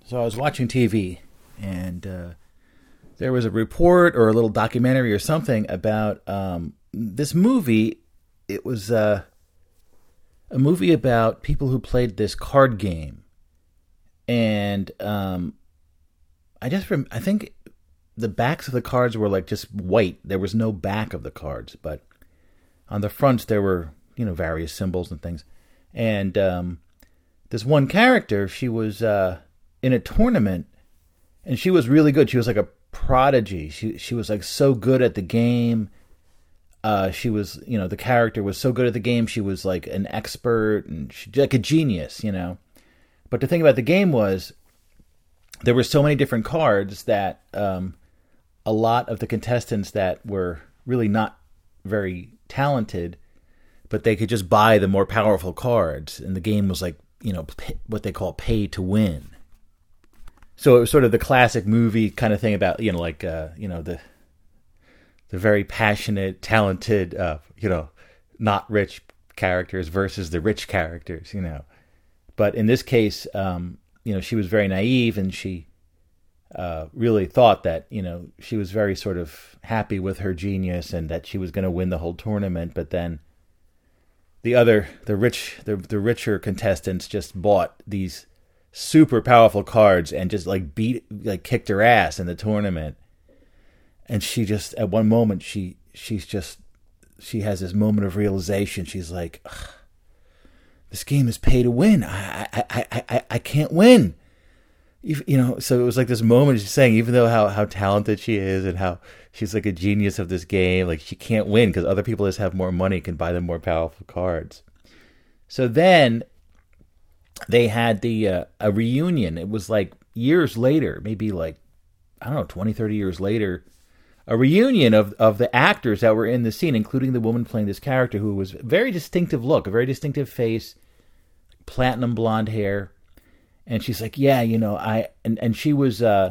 So I was watching TV, and there was a report or a little documentary or something about this movie. It was a movie about people who played this card game, and I think the backs of the cards were like just white. There was no back of the cards, but on the fronts there were various symbols and things. And this one character, she was in a tournament, and she was really good. She was like a prodigy. She was like so good at the game. She was, the character was so good at the game. She was like an expert and like a genius, But the thing about the game was there were so many different cards that a lot of the contestants that were really not very talented, but they could just buy the more powerful cards. And the game was like, what they call pay to win. So it was sort of the classic movie kind of thing about, the very passionate, talented, not rich characters versus the rich characters, But in this case, she was very naive, and she really thought that, she was very sort of happy with her genius and that she was going to win the whole tournament. But then the richer contestants just bought these super powerful cards and just kicked her ass in the tournament. And she just, at one moment, she has this moment of realization. She's like, this game is pay to win. I can't win. So it was like this moment she's saying, even though how talented she is and how she's like a genius of this game, like she can't win because other people just have more money, can buy them more powerful cards. So then they had a reunion. It was like years later, maybe 20, 30 years later, a reunion of the actors that were in the scene, including the woman playing this character who was a very distinctive look, a very distinctive face, platinum blonde hair. And she's like, yeah, and she was a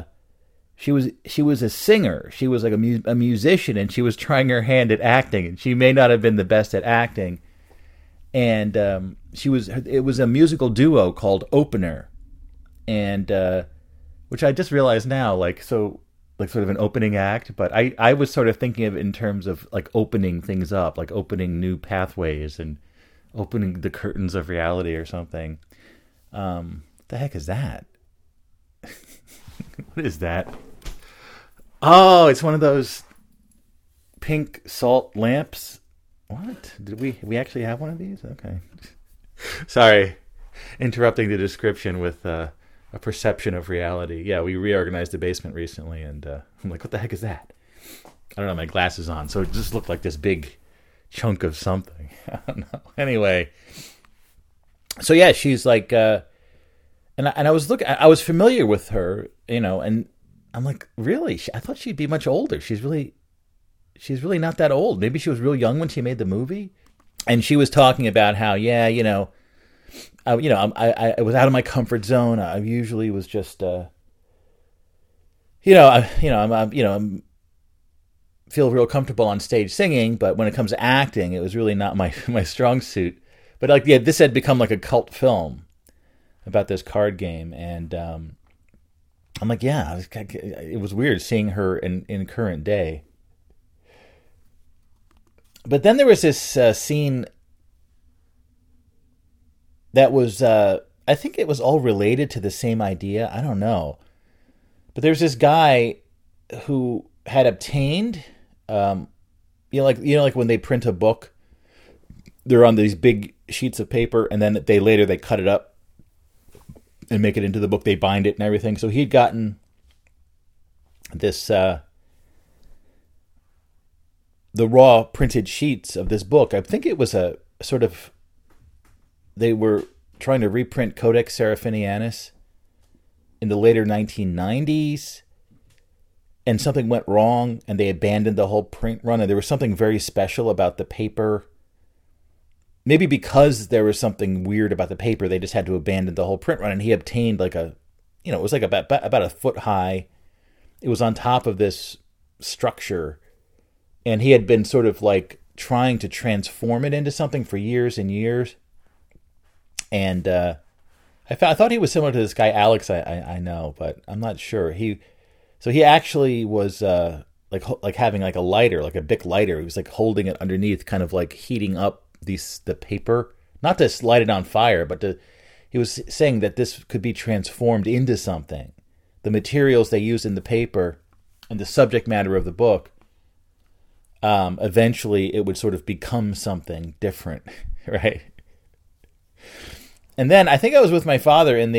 singer. She was like a musician, and she was trying her hand at acting, and she may not have been the best at acting. And it was a musical duo called Opener, and which I just realized now, sort of an opening act. But I was sort of thinking of it in terms of like opening things up, like opening new pathways and opening the curtains of reality or something. The heck is that? What is that? Oh, it's one of those pink salt lamps. What? Did we actually have one of these? Okay. Sorry. Interrupting the description with a perception of reality. Yeah, we reorganized the basement recently, and I'm like, what the heck is that? I don't know, my glasses on, so it just looked like this big chunk of something. I don't know. Anyway. So yeah, she's like... And I was I was familiar with her, and I'm like, really? I thought she'd be much older. She's really not that old. Maybe she was real young when she made the movie. And she was talking about how, I was out of my comfort zone. I usually was just, I feel real comfortable on stage singing, but when it comes to acting, it was really not my strong suit. But this had become like a cult film about this card game, and I'm like, yeah, it was weird seeing her in current day. But then there was this scene that was, I think it was all related to the same idea. I don't know, but there's this guy who had obtained, like when they print a book, they're on these big sheets of paper, and then they cut it up and make it into the book. They bind it and everything. So he'd gotten this, the raw printed sheets of this book. I think it was a sort of, they were trying to reprint Codex Seraphinianus in the later 1990s, and something went wrong, and they abandoned the whole print run, and there was something very special about the paper. Maybe because there was something weird about the paper, they just had to abandon the whole print run. And he obtained it was like about a foot high. It was on top of this structure. And he had been sort of like trying to transform it into something for years and years. And I thought he was similar to this guy Alex I know, but I'm not sure. He actually was like having like a lighter, like a Bic lighter. He was like holding it underneath, kind of like heating up the paper, not to light it on fire, but he was saying that this could be transformed into something. The materials they use in the paper and the subject matter of the book, eventually it would sort of become something different, right? And then I think I was with my father in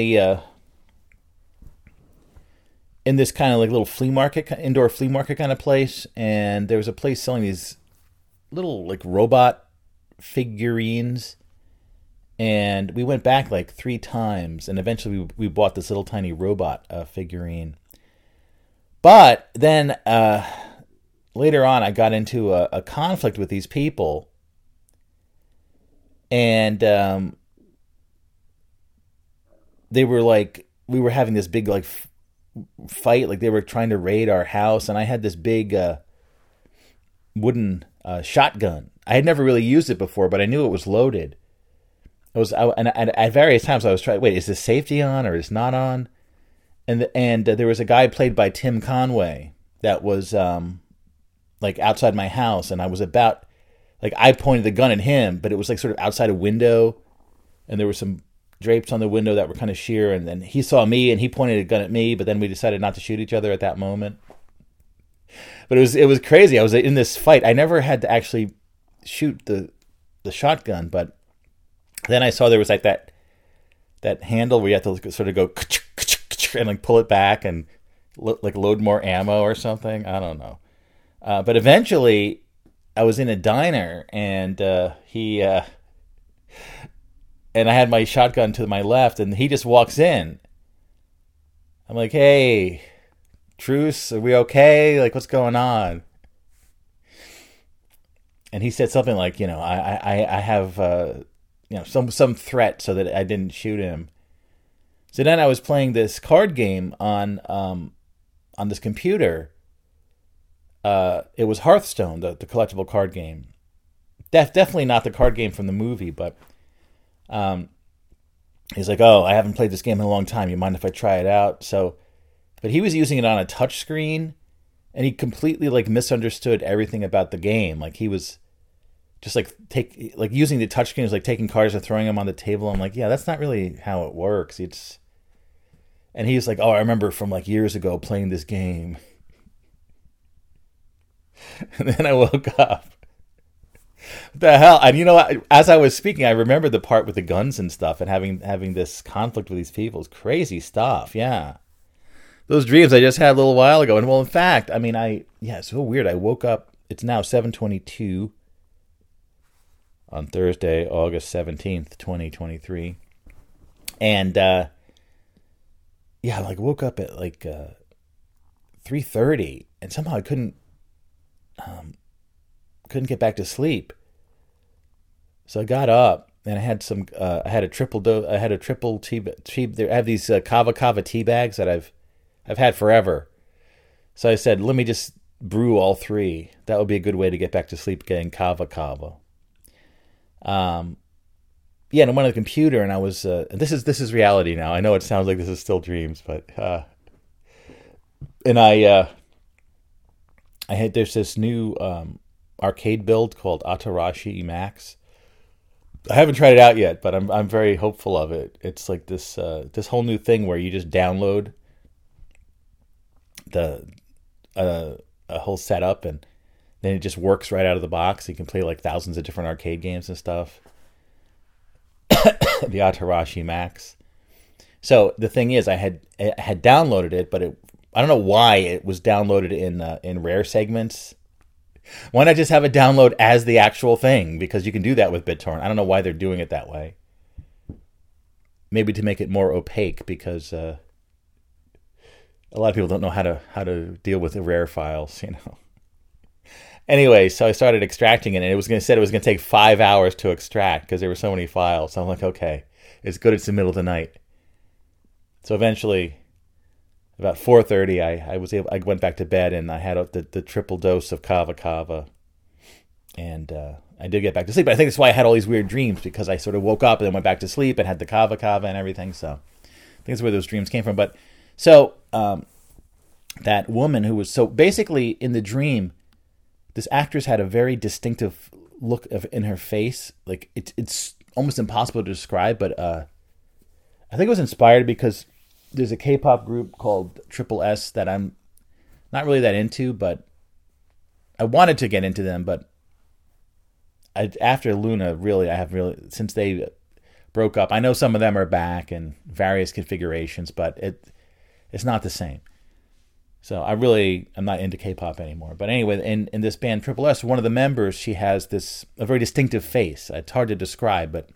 this kind of like little flea market, indoor flea market kind of place, and there was a place selling these little like robot figurines, and we went back like 3 times, and eventually we bought this little tiny robot figurine. But then later on, I got into a conflict with these people, and they were like, we were having this big like fight, like they were trying to raid our house, and I had this big wooden shotgun. I had never really used it before, but I knew it was loaded. And at various times I was trying, wait, is the safety on or is not on? And there was a guy played by Tim Conway that was like outside my house, and I was about, like I pointed the gun at him, but it was like sort of outside a window, and there were some drapes on the window that were kind of sheer, and then he saw me and he pointed a gun at me, but then we decided not to shoot each other at that moment. But it was crazy. I was in this fight. I never had to actually shoot the shotgun, but then I saw there was like that handle where you have to sort of go and like pull it back and like load more ammo or something. I don't know. But eventually I was in a diner, and and I had my shotgun to my left, and he just walks in. I'm like, hey, truce, are we okay? Like, what's going on? And he said something like, I have, some threat, so that I didn't shoot him. So then I was playing this card game on this computer. It was Hearthstone, the collectible card game. Definitely not the card game from the movie, but he's like, oh, I haven't played this game in a long time. You mind if I try it out? But he was using it on a touch screen, and he completely like misunderstood everything about the game. Like he was just like using the touch screen was like taking cards and throwing them on the table. I'm like, yeah, that's not really how it works. And he was like, oh, I remember from like years ago playing this game. And then I woke up. What the hell? And as I was speaking, I remembered the part with the guns and stuff, and having this conflict with these people. It's crazy stuff. Yeah, those dreams I just had a little while ago. And well, in fact, it's so weird. I woke up. It's now 7:22 on Thursday, August 17th, 2023, and I woke up at like 3:30, and somehow I couldn't get back to sleep. So I got up, and I had I had a triple tea. I have these Kava tea bags that I've had forever. So I said, let me just brew all 3. That would be a good way to get back to sleep, getting Kava. And I went on the computer, and I was. This is reality now. I know it sounds like this is still dreams, but there's this new arcade build called Atarashi Max. I haven't tried it out yet, but I'm very hopeful of it. It's like this whole new thing where you just download a whole setup, and then it just works right out of the box. You can play like thousands of different arcade games and stuff. The Atarashi Max. So the thing is, I had downloaded it, but I don't know why it was downloaded in rare segments. Why not just have it download as the actual thing? Because you can do that with BitTorrent. I don't know why they're doing it that way. Maybe to make it more opaque, because a lot of people don't know how to deal with the rare files, Anyway, so I started extracting it, and it was going to take 5 hours to extract because there were so many files. So I'm like, okay, it's good. It's the middle of the night. So eventually, about 4:30, I went back to bed, and I had the triple dose of Kava, And I did get back to sleep. But I think that's why I had all these weird dreams, because I sort of woke up and then went back to sleep and had the kava kava and everything. So I think that's where those dreams came from. But so that woman who was, so basically in the dream, this actress had a very distinctive look in her face. Like it's almost impossible to describe, but I think it was inspired because there's a K-pop group called Triple S that I'm not really that into, but I wanted to get into them, but after Luna, really, since they broke up, I know some of them are back in various configurations, but it's not the same. So I'm not into K-pop anymore. But anyway, in this band Triple S, one of the members, she has a very distinctive face. It's hard to describe, but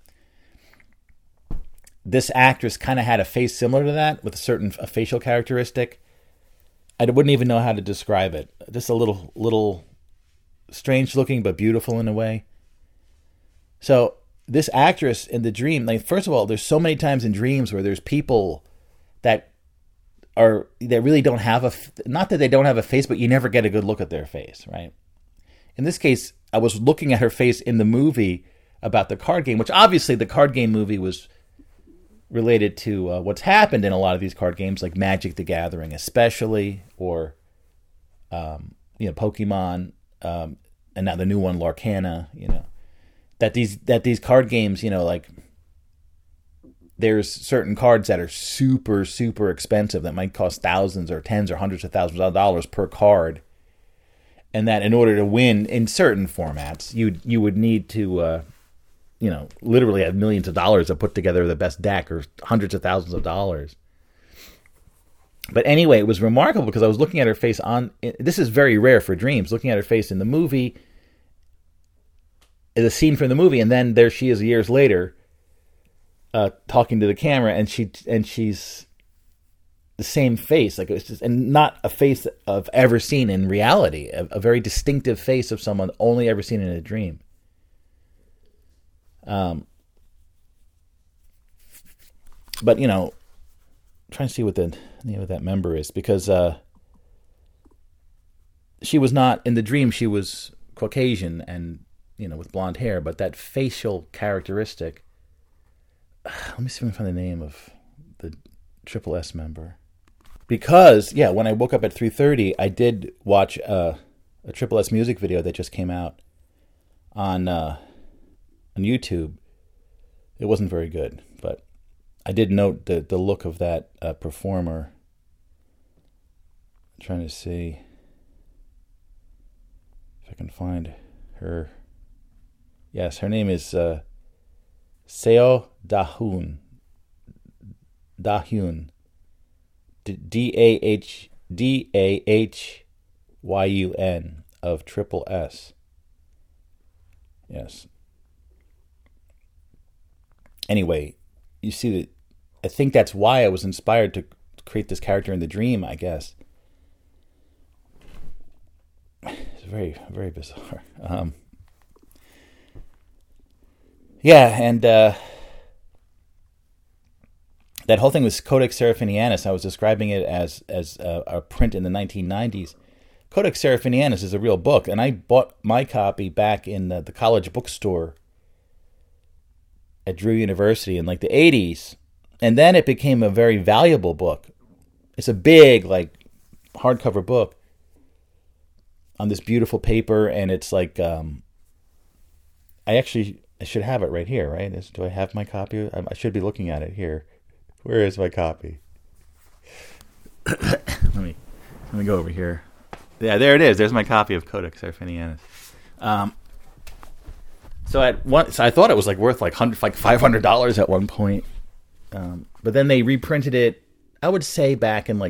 this actress kind of had a face similar to that with a facial characteristic. I wouldn't even know how to describe it. Just a little strange looking, but beautiful in a way. So this actress in the dream, like, first of all, there's so many times in dreams where there's people that really don't have not that they don't have a face, but you never get a good look at their face, right? In this case, I was looking at her face in the movie about the card game, which obviously the card game movie was related to what's happened in a lot of these card games, like Magic the Gathering especially, or Pokemon, and now the new one, Lorcana, that these card games, like there's certain cards that are super, super expensive that might cost thousands or tens or hundreds of thousands of dollars per card. And that in order to win in certain formats, you would need to, literally have millions of dollars to put together the best deck, or hundreds of thousands of dollars. But anyway, it was remarkable because I was looking at her face this is very rare for dreams, looking at her face in the movie, the scene from the movie, and then there she is years later, talking to the camera, and she's the same face, like it's just, and not a face I've ever seen in reality, a very distinctive face of someone only ever seen in a dream. But trying to see what the name of that member is, because she was not in the dream. She was Caucasian and with blonde hair, but that facial characteristic. Let me see if I can find the name of the Triple S member. Because when I woke up at 3:30, I did watch a Triple S music video that just came out on YouTube. It wasn't very good, but I did note the look of that performer. I'm trying to see if I can find her. Yes, her name is Seo Dahyun. Dahyun of Triple S. Yes. Anyway, you see that. I think that's why I was inspired to create this character in the dream, I guess. It's very, very bizarre. And that whole thing was Codex Seraphinianus. I was describing it as a print in the 1990s. Codex Seraphinianus is a real book, and I bought my copy back in the college bookstore at Drew University in like the 80s. And then it became a very valuable book. It's a big, hardcover book on this beautiful paper, and it's like, I should have it right here, right? Do I have my copy? I should be looking at it here. Where is my copy? Let me go over here. Yeah, there it is. There's my copy of Codex Seraphinianus. So I thought it was worth $500 at one point. But then they reprinted it, I would say back in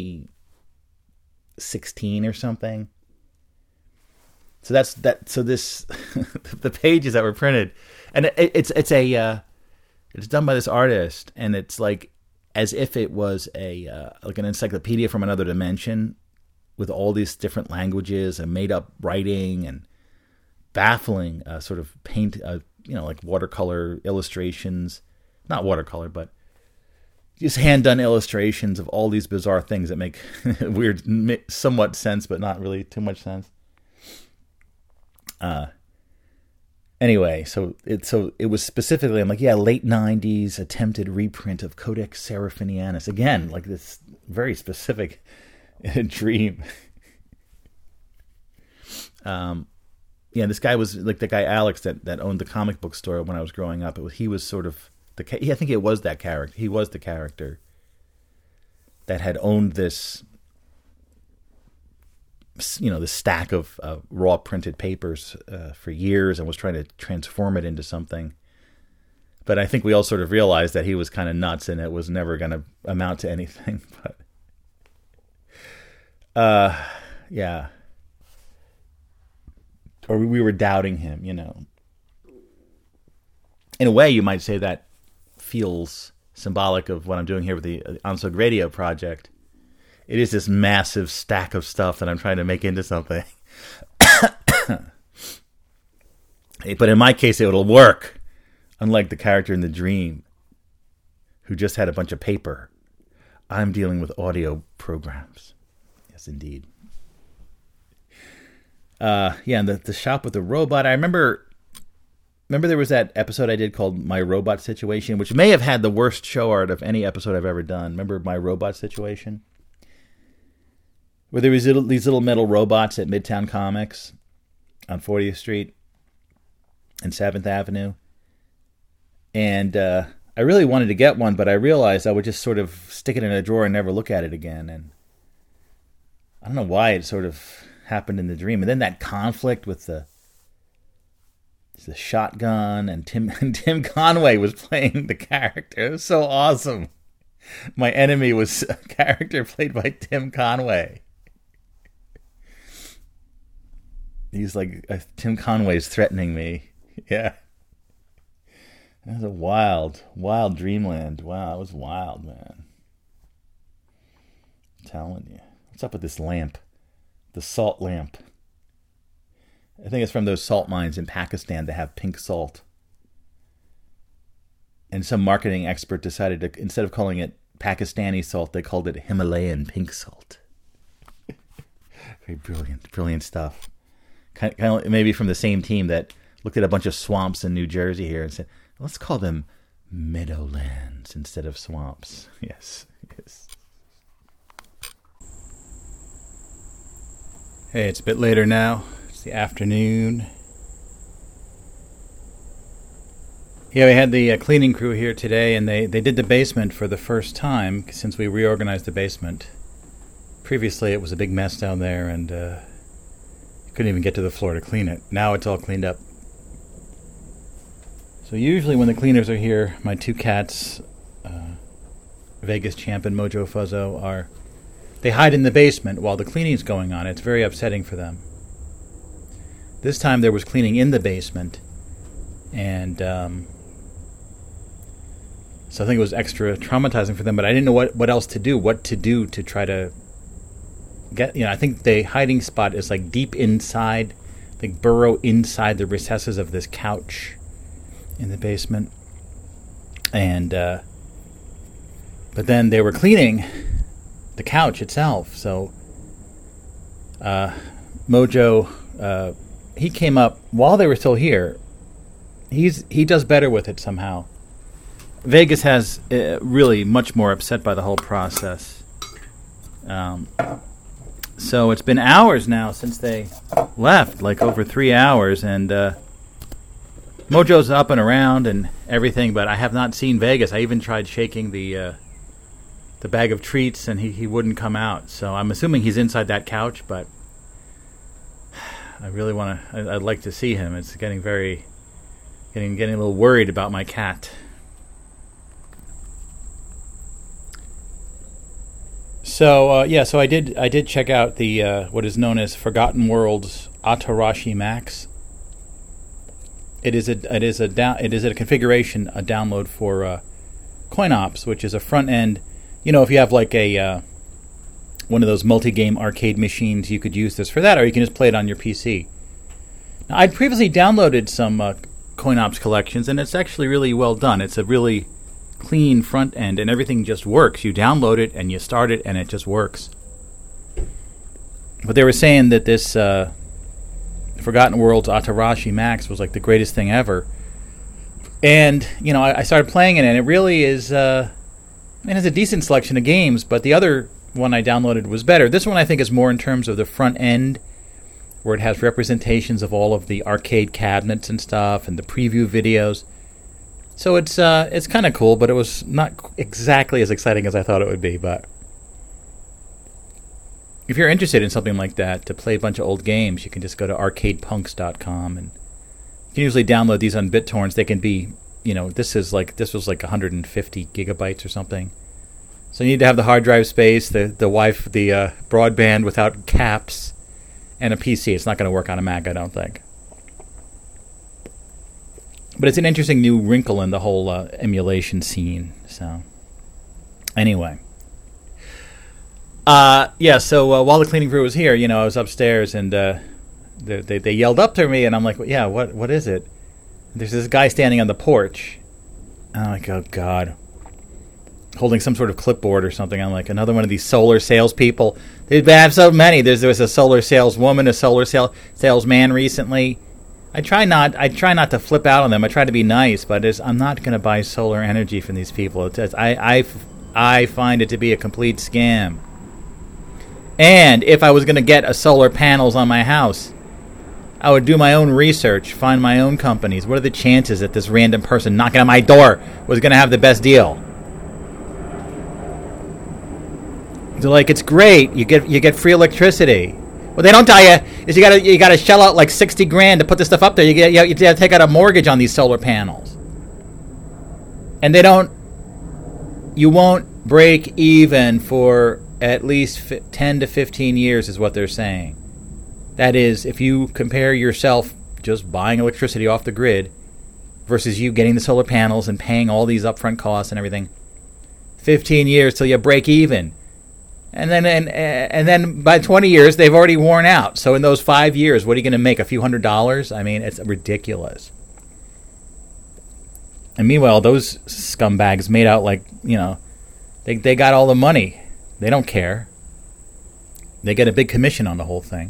2016 or something. So that's that. So this, the pages that were printed, and it's done by this artist, and it's as if it was an encyclopedia from another dimension, with all these different languages and made up writing and baffling sort of paint, watercolor illustrations. Not watercolor, but just hand-done illustrations of all these bizarre things that make weird, somewhat sense, but not really too much sense. Anyway, so it was specifically, I'm like, yeah, late 90s attempted reprint of Codex Seraphinianus. Again, like this very specific dream. Yeah, this guy was like the guy Alex that owned the comic book store when I was growing up. He was sort of I think it was that character. He was the character that had owned this, this stack of raw printed papers for years and was trying to transform it into something. But I think we all sort of realized that he was kind of nuts and it was never going to amount to anything. But yeah. Or we were doubting him, In a way, you might say that feels symbolic of what I'm doing here with the Onsog Radio project. It is this massive stack of stuff that I'm trying to make into something. But in my case, it'll work. Unlike the character in the dream, who just had a bunch of paper. I'm dealing with audio programs. Yes, indeed. And the shop with the robot. I remember there was that episode I did called My Robot Situation, which may have had the worst show art of any episode I've ever done. Remember My Robot Situation? Where there was these little metal robots at Midtown Comics on 40th Street and 7th Avenue. And I really wanted to get one, but I realized I would just sort of stick it in a drawer and never look at it again. And I don't know why it sort of happened in the dream. And then that conflict with the shotgun and Tim Conway was playing the character. It was so awesome. My enemy was a character played by Tim Conway. He's like, Tim Conway's threatening me. Yeah. That was a wild, wild dreamland. Wow, it was wild, man. I'm telling you. What's up with this lamp? The salt lamp. I think it's from those salt mines in Pakistan that have pink salt. And some marketing expert decided to, instead of calling it Pakistani salt, they called it Himalayan pink salt. Very brilliant stuff. Kind of maybe from the same team that looked at a bunch of swamps in New Jersey here and said, let's call them meadowlands instead of swamps. Yes. Hey, it's a bit later now. It's the afternoon. Yeah, we had the cleaning crew here today, and they did the basement for the first time since we reorganized the basement. Previously, it was a big mess down there, and couldn't even get to the floor to clean it. Now it's all cleaned up. So usually when the cleaners are here, my two cats, Vegas Champ and Mojo Fuzzo, they hide in the basement while the cleaning's going on. It's very upsetting for them. This time there was cleaning in the basement, and so I think it was extra traumatizing for them, but I didn't know what else to do, to try to get, I think the hiding spot is like deep inside, like burrow inside the recesses of this couch in the basement. And but then they were cleaning the couch itself, so Mojo, he came up while they were still here. He does better with it somehow. Vegas has really much more upset by the whole process. So it's been hours now since they left, like over 3 hours, and Mojo's up and around and everything, but I have not seen Vegas. I even tried shaking the bag of treats, and he wouldn't come out. So I'm assuming he's inside that couch, but I really want to. I'd like to see him. It's getting a little worried about my cat. So so I did check out the what is known as Forgotten Worlds Atarashi Max. It is a configuration, a download for CoinOps, which is a front end. If you have like a one of those multi-game arcade machines, you could use this for that, or you can just play it on your PC. Now, I'd previously downloaded some CoinOps collections, and it's actually really well done. It's a really clean front end, and everything just works. You download it, and you start it, and it just works. But they were saying that this Forgotten Worlds Atarashi Max was like the greatest thing ever. And, I started playing it, and it really is, it has a decent selection of games, but the other one I downloaded was better. This one I think is more in terms of the front end, where it has representations of all of the arcade cabinets and stuff, and the preview videos. So it's kind of cool, but it was not exactly as exciting as I thought it would be. But if you're interested in something like that, to play a bunch of old games, you can just go to arcadepunks.com, and you can usually download these on BitTorrents. They can be, this was like 150 gigabytes or something. So you need to have the hard drive space, the broadband without caps, and a PC. It's not going to work on a Mac, I don't think. But it's an interesting new wrinkle in the whole emulation scene. So, anyway. So while the cleaning crew was here, I was upstairs, and they yelled up to me, and I'm like, yeah, what is it? And there's this guy standing on the porch. And I'm like, oh, God. Holding some sort of clipboard or something. I'm like, another one of these solar salespeople. They have so many. There was a solar saleswoman, a solar salesman recently. I try not to flip out on them. I try to be nice, but I'm not going to buy solar energy from these people. I find it to be a complete scam. And if I was going to get a solar panels on my house, I would do my own research, find my own companies. What are the chances that this random person knocking on my door was going to have the best deal? They're like, it's great. You get free electricity. What they don't tell you is you gotta shell out like $60,000 to put this stuff up there. You gotta take out a mortgage on these solar panels, and you won't break even for at least 10 to 15 years, is what they're saying. That is, if you compare yourself just buying electricity off the grid versus you getting the solar panels and paying all these upfront costs and everything, 15 years till you break even. And then by 20 years, they've already worn out. So in those 5 years, what are you going to make? A few $100s? I mean, it's ridiculous. And meanwhile, those scumbags made out like, they got all the money. They don't care. They get a big commission on the whole thing.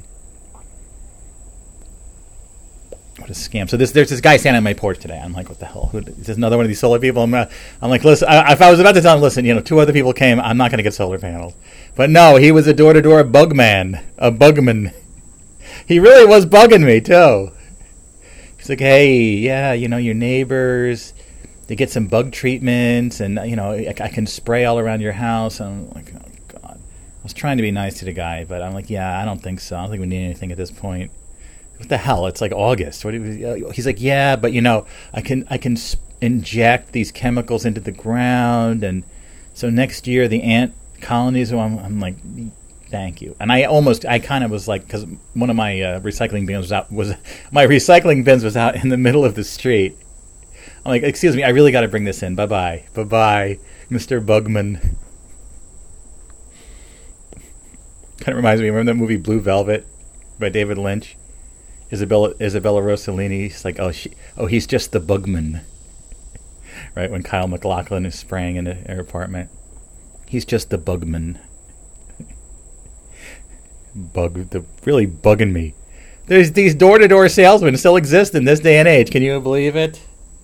What a scam. So there's this guy standing on my porch today. I'm like, what the hell? Is this another one of these solar people? I'm like, listen, if I was about to tell him, listen, 2 other people came, I'm not going to get solar panels. But no, he was a door-to-door bugman. A bugman. He really was bugging me, too. He's like, hey, yeah, your neighbors, they get some bug treatments, and, I can spray all around your house. And I'm like, oh, God. I was trying to be nice to the guy, but I'm like, yeah, I don't think so. I don't think we need anything at this point. What the hell? It's like August. He's like, yeah, but I can inject these chemicals into the ground, and so next year the ant colonies. I'm like, thank you. And I kind of was like, because one of my recycling bins was out in the middle of the street. I'm like, excuse me, I really got to bring this in. Bye bye, Mr. Bugman. Kind of reminds me. Remember that movie Blue Velvet by David Lynch? Isabella Rossellini. She's like, he's just the bugman, right? When Kyle MacLachlan is spraying in her apartment, he's just the bugman. Really bugging me. There's these door-to-door salesmen still exist in this day and age. Can you believe it?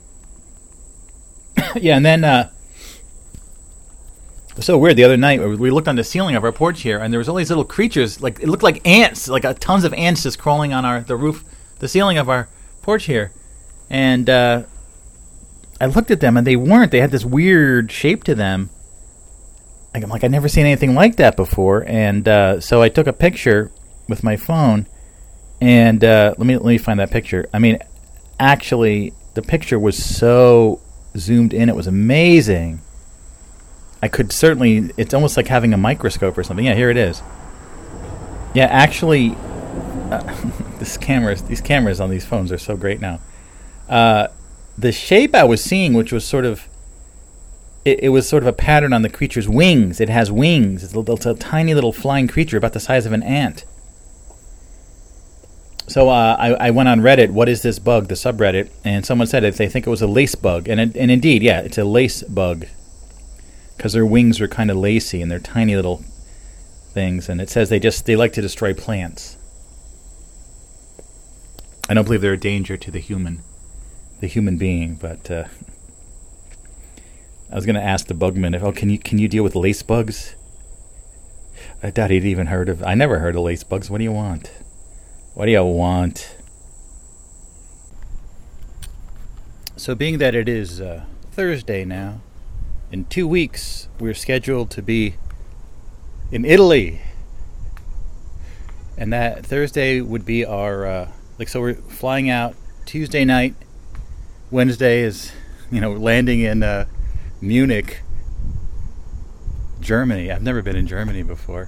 Yeah, and then it was so weird. The other night, we looked on the ceiling of our porch here, and there was all these little creatures. Like it looked like ants, like tons of ants just crawling on the roof, the ceiling of our porch here. And I looked at them, and they weren't. They had this weird shape to them. I'm like, I've never seen anything like that before. And so I took a picture with my phone, and let me find that picture. I mean, actually, the picture was so zoomed in; it was amazing. I could certainly, it's almost like having a microscope or something. Yeah, here it is. Yeah, actually, these cameras on these phones are so great now. The shape I was seeing, which was sort of, it was sort of a pattern on the creature's wings. It has wings. It's a tiny little flying creature about the size of an ant. So I went on Reddit, what is this bug, the subreddit, and someone said they think it was a lace bug. And indeed, yeah, it's a lace bug. Because their wings are kind of lacy and they're tiny little things, and it says they like to destroy plants. I don't believe they're a danger to the human being, but I was going to ask the bugman if, can you deal with lace bugs? I doubt he'd even heard of. I never heard of lace bugs. What do you want? What do you want? So, being that it is Thursday now, in 2 weeks we're scheduled to be in Italy, and that Thursday would be our so we're flying out Tuesday night. Wednesday is, landing in Munich, Germany. I've never been in Germany before.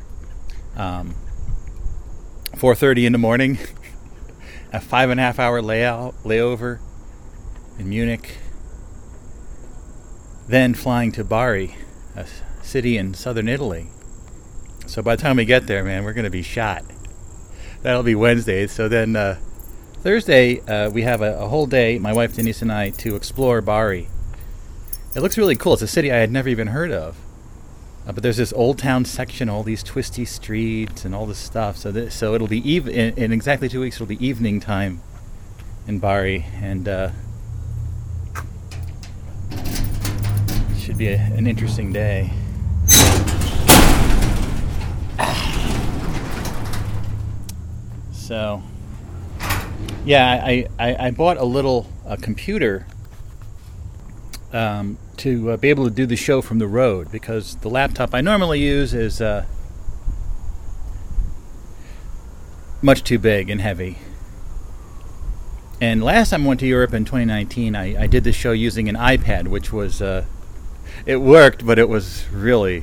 4:30 in the morning, a 5.5 hour layover in Munich. Then flying to Bari, a city in southern Italy. So by the time we get there, man, we're going to be shot. That'll be Wednesday. So then Thursday, we have a whole day, my wife Denise and I, to explore Bari. It looks really cool. It's a city I had never even heard of. But there's this old town section, all these twisty streets and all this stuff. So it'll be in exactly 2 weeks. It'll be evening time in Bari, and should be an interesting day. So, yeah, I bought a little computer to be able to do the show from the road, because the laptop I normally use is much too big and heavy. And last time I went to Europe in 2019, I did the show using an iPad, which was, it worked, but it was really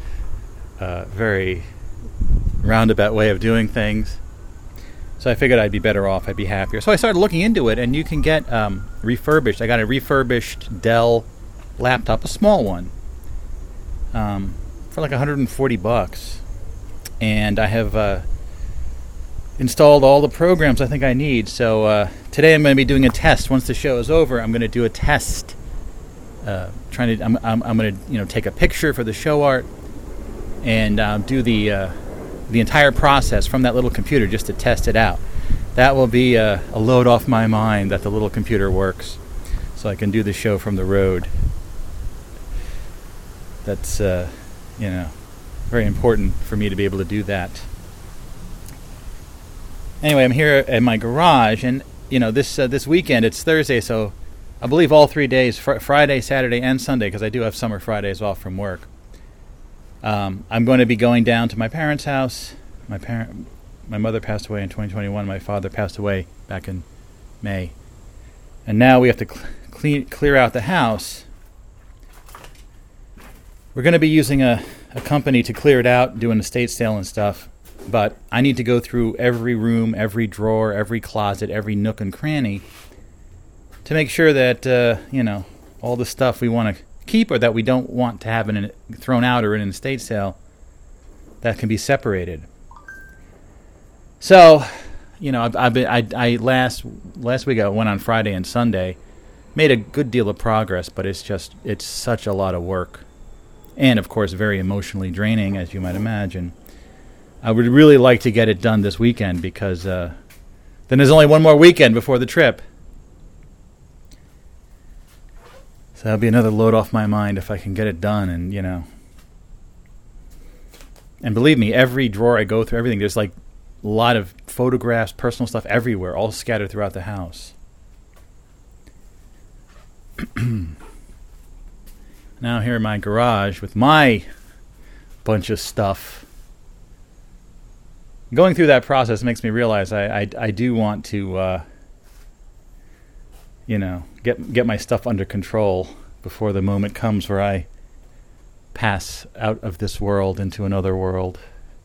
very roundabout way of doing things. So I figured I'd be better off, I'd be happier. So I started looking into it, and you can get refurbished. I got a refurbished Dell laptop, a small one, for like $140. And I have installed all the programs I think I need. So today I'm going to be doing a test. Once the show is over, I'm going to do a test. I'm going to take a picture for the show art and do the entire process from that little computer just to test it out. That will be a load off my mind that the little computer works, so I can do the show from the road. That's very important for me to be able to do that. Anyway, I'm here at my garage, and this weekend, it's Thursday, so I believe all 3 days, Friday, Saturday, and Sunday, because I do have summer Fridays off from work. I'm going to be going down to my parents' house. My mother passed away in 2021. My father passed away back in May. And now we have to clear out the house. We're going to be using a company to clear it out, doing estate sale and stuff. But I need to go through every room, every drawer, every closet, every nook and cranny to make sure that, all the stuff we want to keep or that we don't want to have thrown out or in an estate sale, that can be separated. So, last week I went on Friday and Sunday, made a good deal of progress, but it's such a lot of work, and of course very emotionally draining, as you might imagine. I would really like to get it done this weekend, because then there's only one more weekend before the trip. So that'll be another load off my mind if I can get it done, and and believe me, every drawer I go through, everything, there's like a lot of photographs, personal stuff everywhere, all scattered throughout the house. Now here in my garage with my bunch of stuff. Going through that process makes me realize I do want to get my stuff under control before the moment comes where I pass out of this world into another world.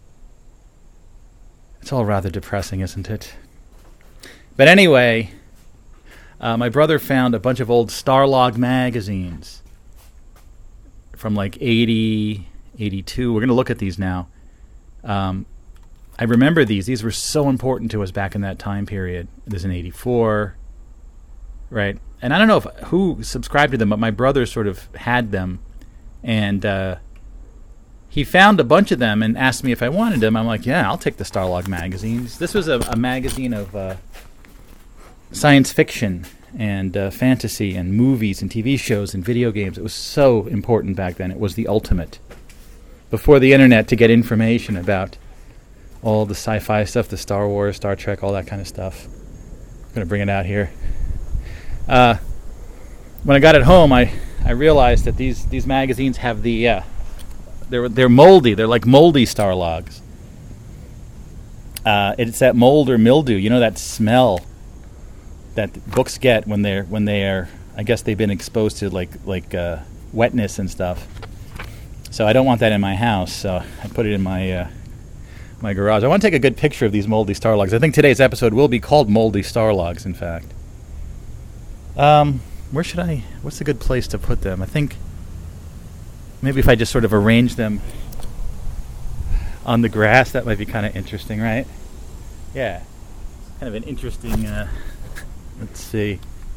It's all rather depressing, isn't it? But anyway, my brother found a bunch of old Starlog magazines from like 80, 82. We're going to look at these now. I remember these. These were so important to us back in that time period. There's an 84, right? And I don't know who subscribed to them, but my brother sort of had them. And he found a bunch of them and asked me if I wanted them. I'm like, yeah, I'll take the Starlog magazines. This was a magazine of science fiction and fantasy and movies and TV shows and video games. It was so important back then. It was the ultimate. Before the internet, to get information about all the sci-fi stuff, the Star Wars, Star Trek, all that kind of stuff. I'm going to bring it out here. When I got it home, I realized that these magazines have the they're moldy. They're like moldy Starlogs. It's that mold or mildew. You know, that smell that books get when they are. I guess they've been exposed to like wetness and stuff. So I don't want that in my house. So I put it in my my garage. I want to take a good picture of these moldy Starlogs. I think today's episode will be called Moldy Starlogs. In fact. Where should I... What's a good place to put them? I think maybe if I just sort of arrange them on the grass, that might be kind of interesting, right? Yeah. Kind of an interesting... let's see.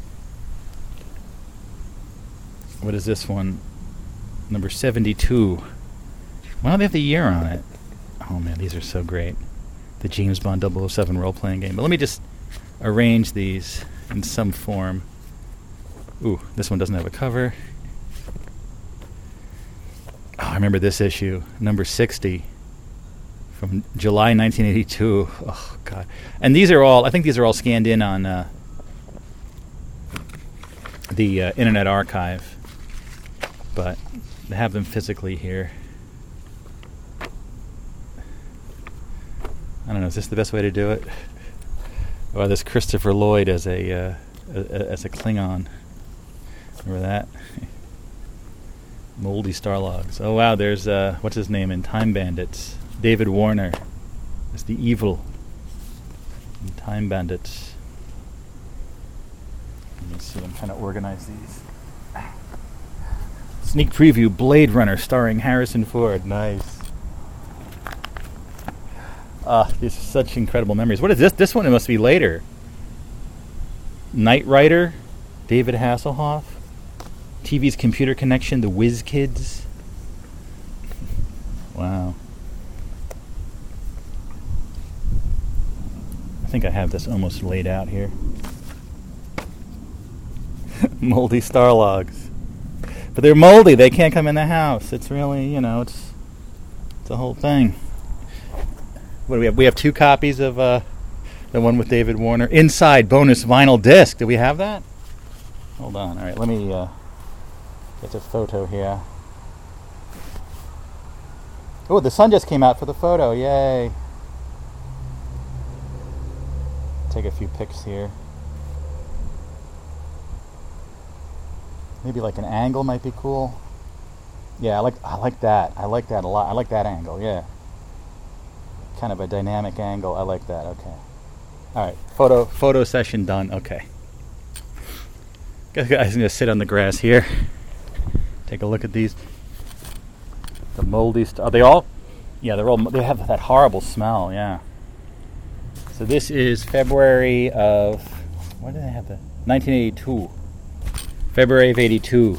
What is this one? Number 72. Why don't they have the year on it? Oh, man, these are so great. The James Bond 007 role-playing game. But let me just arrange these in some form. Ooh, this one doesn't have a cover. Oh, I remember this issue, number 60, from July 1982. Oh, God. And these are all, I think these are all scanned in on the Internet Archive, but they have them physically here. I don't know, is this the best way to do it? Or this Christopher Lloyd as a Klingon. Remember that? Moldy Starlogs. Oh, wow, there's, what's his name in Time Bandits? David Warner. That's the evil in Time Bandits. Let me see, I'm trying to organize these. Sneak preview, Blade Runner, starring Harrison Ford. Nice. These are such incredible memories. What is this? This one, it must be later. Knight Rider, David Hasselhoff. TV's Computer Connection, The Whiz Kids. Wow. I think I have this almost laid out here. Moldy Starlogs. But they're moldy. They can't come in the house. It's really, it's the whole thing. What do we have? We have 2 copies of the one with David Warner. Inside bonus vinyl disc. Do we have that? Hold on. All right, let me get a photo here. Oh, the sun just came out for the photo. Yay. Take a few pics here. Maybe like an angle might be cool. Yeah, I like that. I like that a lot. I like that angle, yeah. Kind of a dynamic angle. I like that. Okay. All right. Photo session done. Okay. Guys, I'm going to sit on the grass here. Take a look at these. The moldy are they all? Yeah, they have that horrible smell, yeah. So this is February of, what did I have? 1982. February of 82.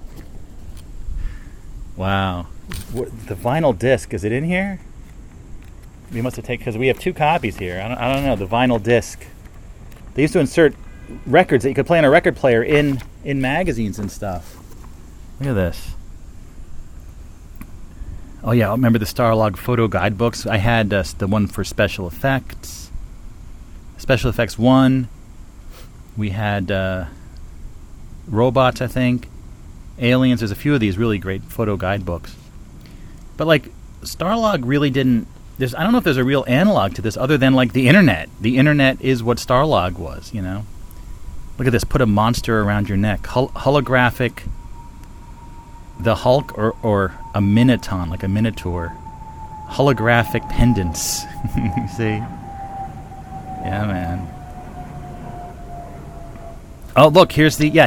Wow. The vinyl disc, is it in here? We must have taken, because we have 2 copies here. I don't know, the vinyl disc. They used to insert records that you could play on a record player in magazines and stuff. Look at this. Oh yeah, I remember the Starlog photo guidebooks. I had the one for special effects. Special Effects 1. We had robots, I think. Aliens. There's a few of these really great photo guidebooks. But like, Starlog really didn't... I don't know if there's a real analog to this other than like the internet. The internet is what Starlog was, Look at this. Put a monster around your neck. Holographic... The Hulk or a Minotaur, like a Minotaur. Holographic pendants. You see? Yeah, man. Oh, look, here's the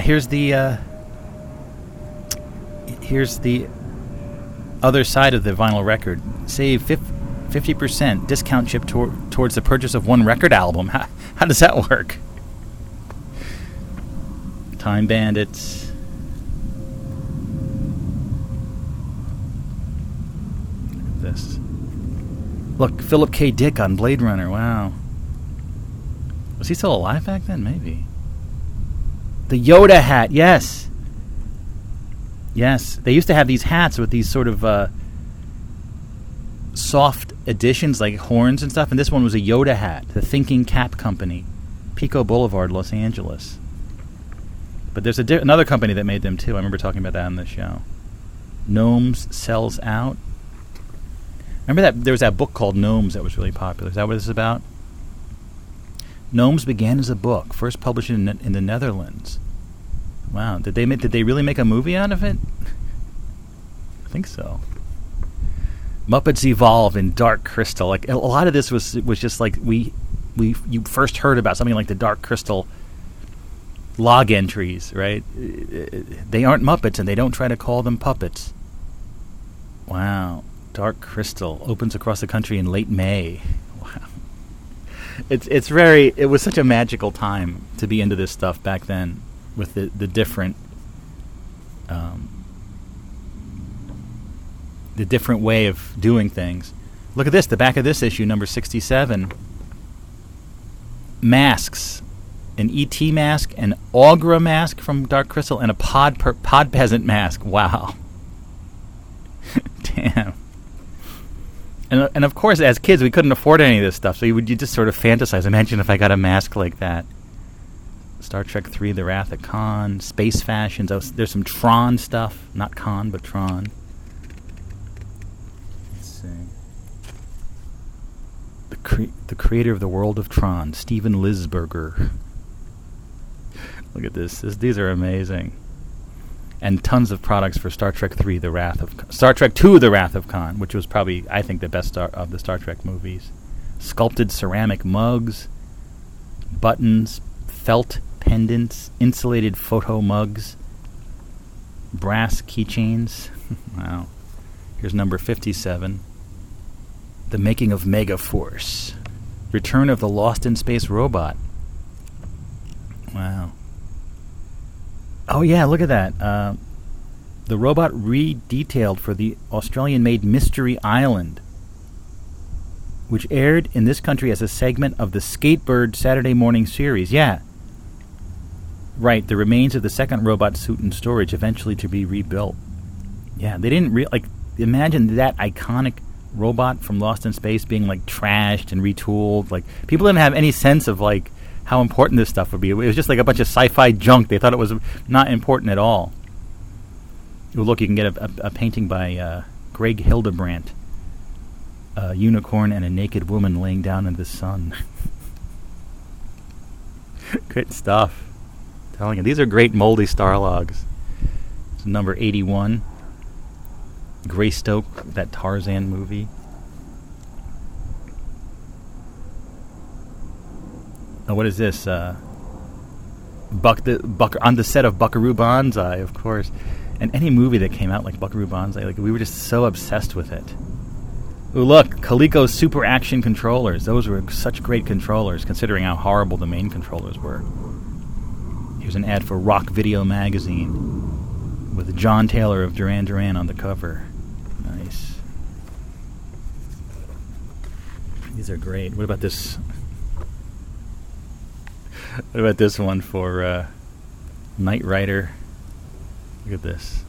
other side of the vinyl record. Save 50% discount chip towards the purchase of 1 record album. How does that work? Time Bandits. This. Look, Philip K. Dick on Blade Runner. Wow. Was he still alive back then? Maybe. The Yoda hat, yes. Yes, they used to have these hats with these sort of soft additions like horns and stuff, and this one was a Yoda hat, the Thinking Cap Company, Pico Boulevard, Los Angeles. But there's another company that made them too. I remember talking about that on the show. Gnomes Sells Out. Remember that there was that book called Gnomes that was really popular. Is that what this is about? Gnomes began as a book, first published in the Netherlands. Wow, did they really make a movie out of it? I think so. Muppets Evolve in Dark Crystal. Like a lot of this was just like you first heard about something like the Dark Crystal log entries, right? They aren't Muppets, and they don't try to call them puppets. Wow, Dark Crystal opens across the country in late May. Wow, it was such a magical time to be into this stuff back then, with the different the different way of doing things. Look at this, the back of this issue, number 67. Masks. An E.T. mask, an Aughra mask from Dark Crystal, and a Pod Peasant mask. Wow. Damn. And of course, as kids, we couldn't afford any of this stuff, so you just sort of fantasize. Imagine if I got a mask like that. Star Trek 3, The Wrath of Khan, space fashions. There's some Tron stuff. Not Khan, but Tron. Let's see. The creator of the world of Tron, Steven Lisberger. Look at this. These are amazing. And tons of products for Star Trek 3, Star Trek 2, The Wrath of Khan, which was probably, I think, the best of the Star Trek movies. Sculpted ceramic mugs, buttons, felt pendants, insulated photo mugs, brass keychains. Wow. Here's number 57. The Making of Megaforce. Return of the Lost in Space robot. Wow. Oh, yeah, look at that. The robot re-detailed for the Australian-made Mystery Island, which aired in this country as a segment of the Skatebird Saturday morning series. Yeah. Right, the remains of the second robot suit in storage, eventually to be rebuilt. Yeah, they didn't imagine that iconic robot from Lost in Space being like trashed and retooled. Like, people didn't have any sense of like how important this stuff would be. It was just like a bunch of sci-fi junk. They thought it was not important at all. Oh, look, you can get a painting by Greg Hildebrandt. A unicorn and a naked woman laying down in the sun. Good stuff. I'm telling you, these are great moldy Starlogs. It's number 81. Greystoke, that Tarzan movie. Oh, what is this? On the set of Buckaroo Banzai, of course. And any movie that came out like Buckaroo Banzai, like we were just so obsessed with it. Ooh, look, Coleco Super Action controllers. Those were such great controllers, considering how horrible the main controllers were. Here's an ad for Rock Video Magazine with John Taylor of Duran Duran on the cover. Nice. These are great. What about this? What about this one for Knight Rider? Look at this.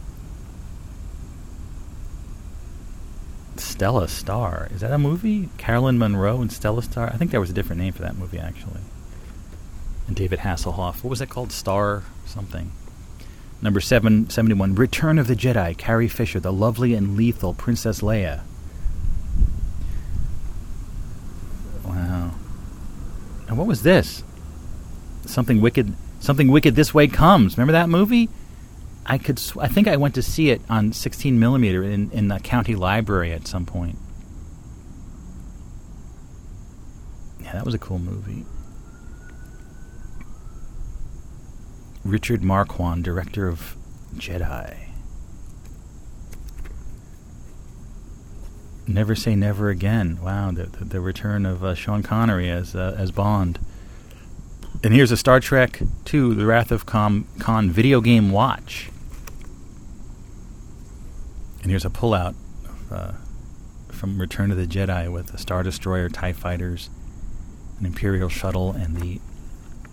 Stella Star. Is that a movie? Carolyn Monroe and Stella Star? I think there was a different name for that movie, actually. And David Hasselhoff. What was that called? Star something. Number 771. Return of the Jedi. Carrie Fisher, the lovely and lethal Princess Leia. Wow. And what was this? Something Wicked This Way Comes. Remember that movie? I think I went to see it on 16mm in the county library at some point. Yeah, that was a cool movie. Richard Marquand, director of Jedi. Never Say Never Again. Wow, the return of Sean Connery as Bond. And here's a Star Trek II, The Wrath of Khan video game watch. And here's a pullout from Return of the Jedi with a Star Destroyer, TIE Fighters, an Imperial shuttle, and the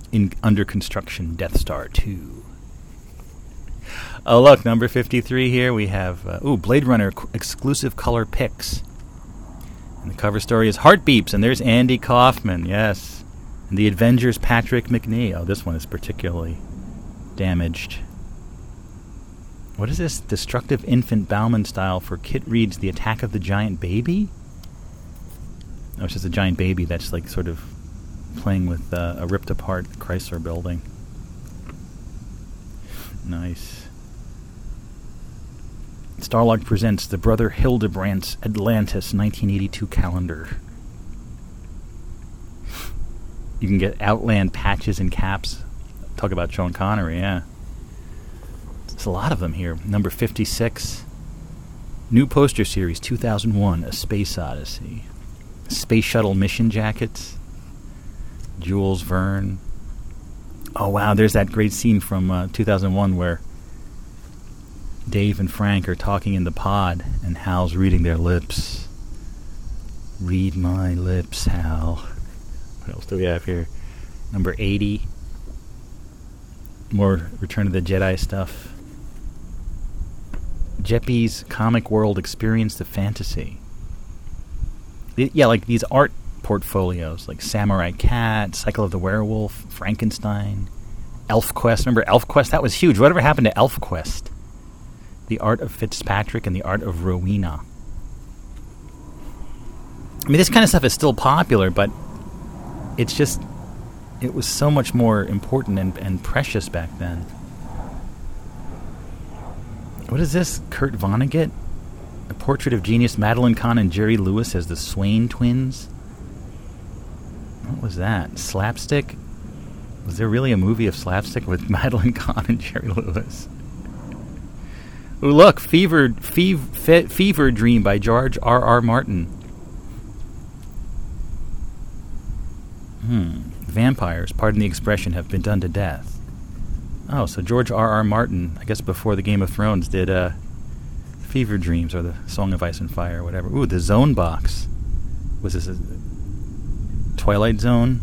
in under construction Death Star 2. Oh, look, number 53 here. We have, Blade Runner exclusive color pics. And the cover story is Heart Beeps, and there's Andy Kaufman, yes. And the Avengers Patrick McNee. Oh, this one is particularly damaged. What is this? Destructive Infant Bauman style for Kit Reed's The Attack of the Giant Baby? Oh, it's just a giant baby that's like sort of playing with a ripped apart Chrysler building. Nice. Starlog presents the Brother Hildebrandt's Atlantis 1982 calendar. You can get Outland patches and caps. Talk about Sean Connery, yeah. There's a lot of them here. Number 56. New poster series 2001, A Space Odyssey. Space Shuttle mission jackets. Jules Verne. Oh, wow, there's that great scene from 2001 where Dave and Frank are talking in the pod, and Hal's reading their lips. Read my lips, Hal. What else do we have here? Number 80. More Return of the Jedi stuff. Jeppy's Comic World Experience the Fantasy. Yeah, like these art portfolios, like Samurai Cat, Cycle of the Werewolf, Frankenstein, ElfQuest. Remember ElfQuest? That was huge. Whatever happened to ElfQuest? The Art of Fitzpatrick and the Art of Rowena. I mean, this kind of stuff is still popular, but it's just, it was so much more important and precious back then. What is this? Kurt Vonnegut? A portrait of genius Madeline Kahn and Jerry Lewis as the Swain twins? What was that? Slapstick? Was there really a movie of slapstick with Madeline Kahn and Jerry Lewis? Ooh, look, Fever Dream by George R.R. Martin. Vampires, pardon the expression, have been done to death. Oh, so George R.R. Martin, I guess before the Game of Thrones, did Fever Dreams or the Song of Ice and Fire or whatever. Ooh, the Zone box. Was this a Twilight Zone?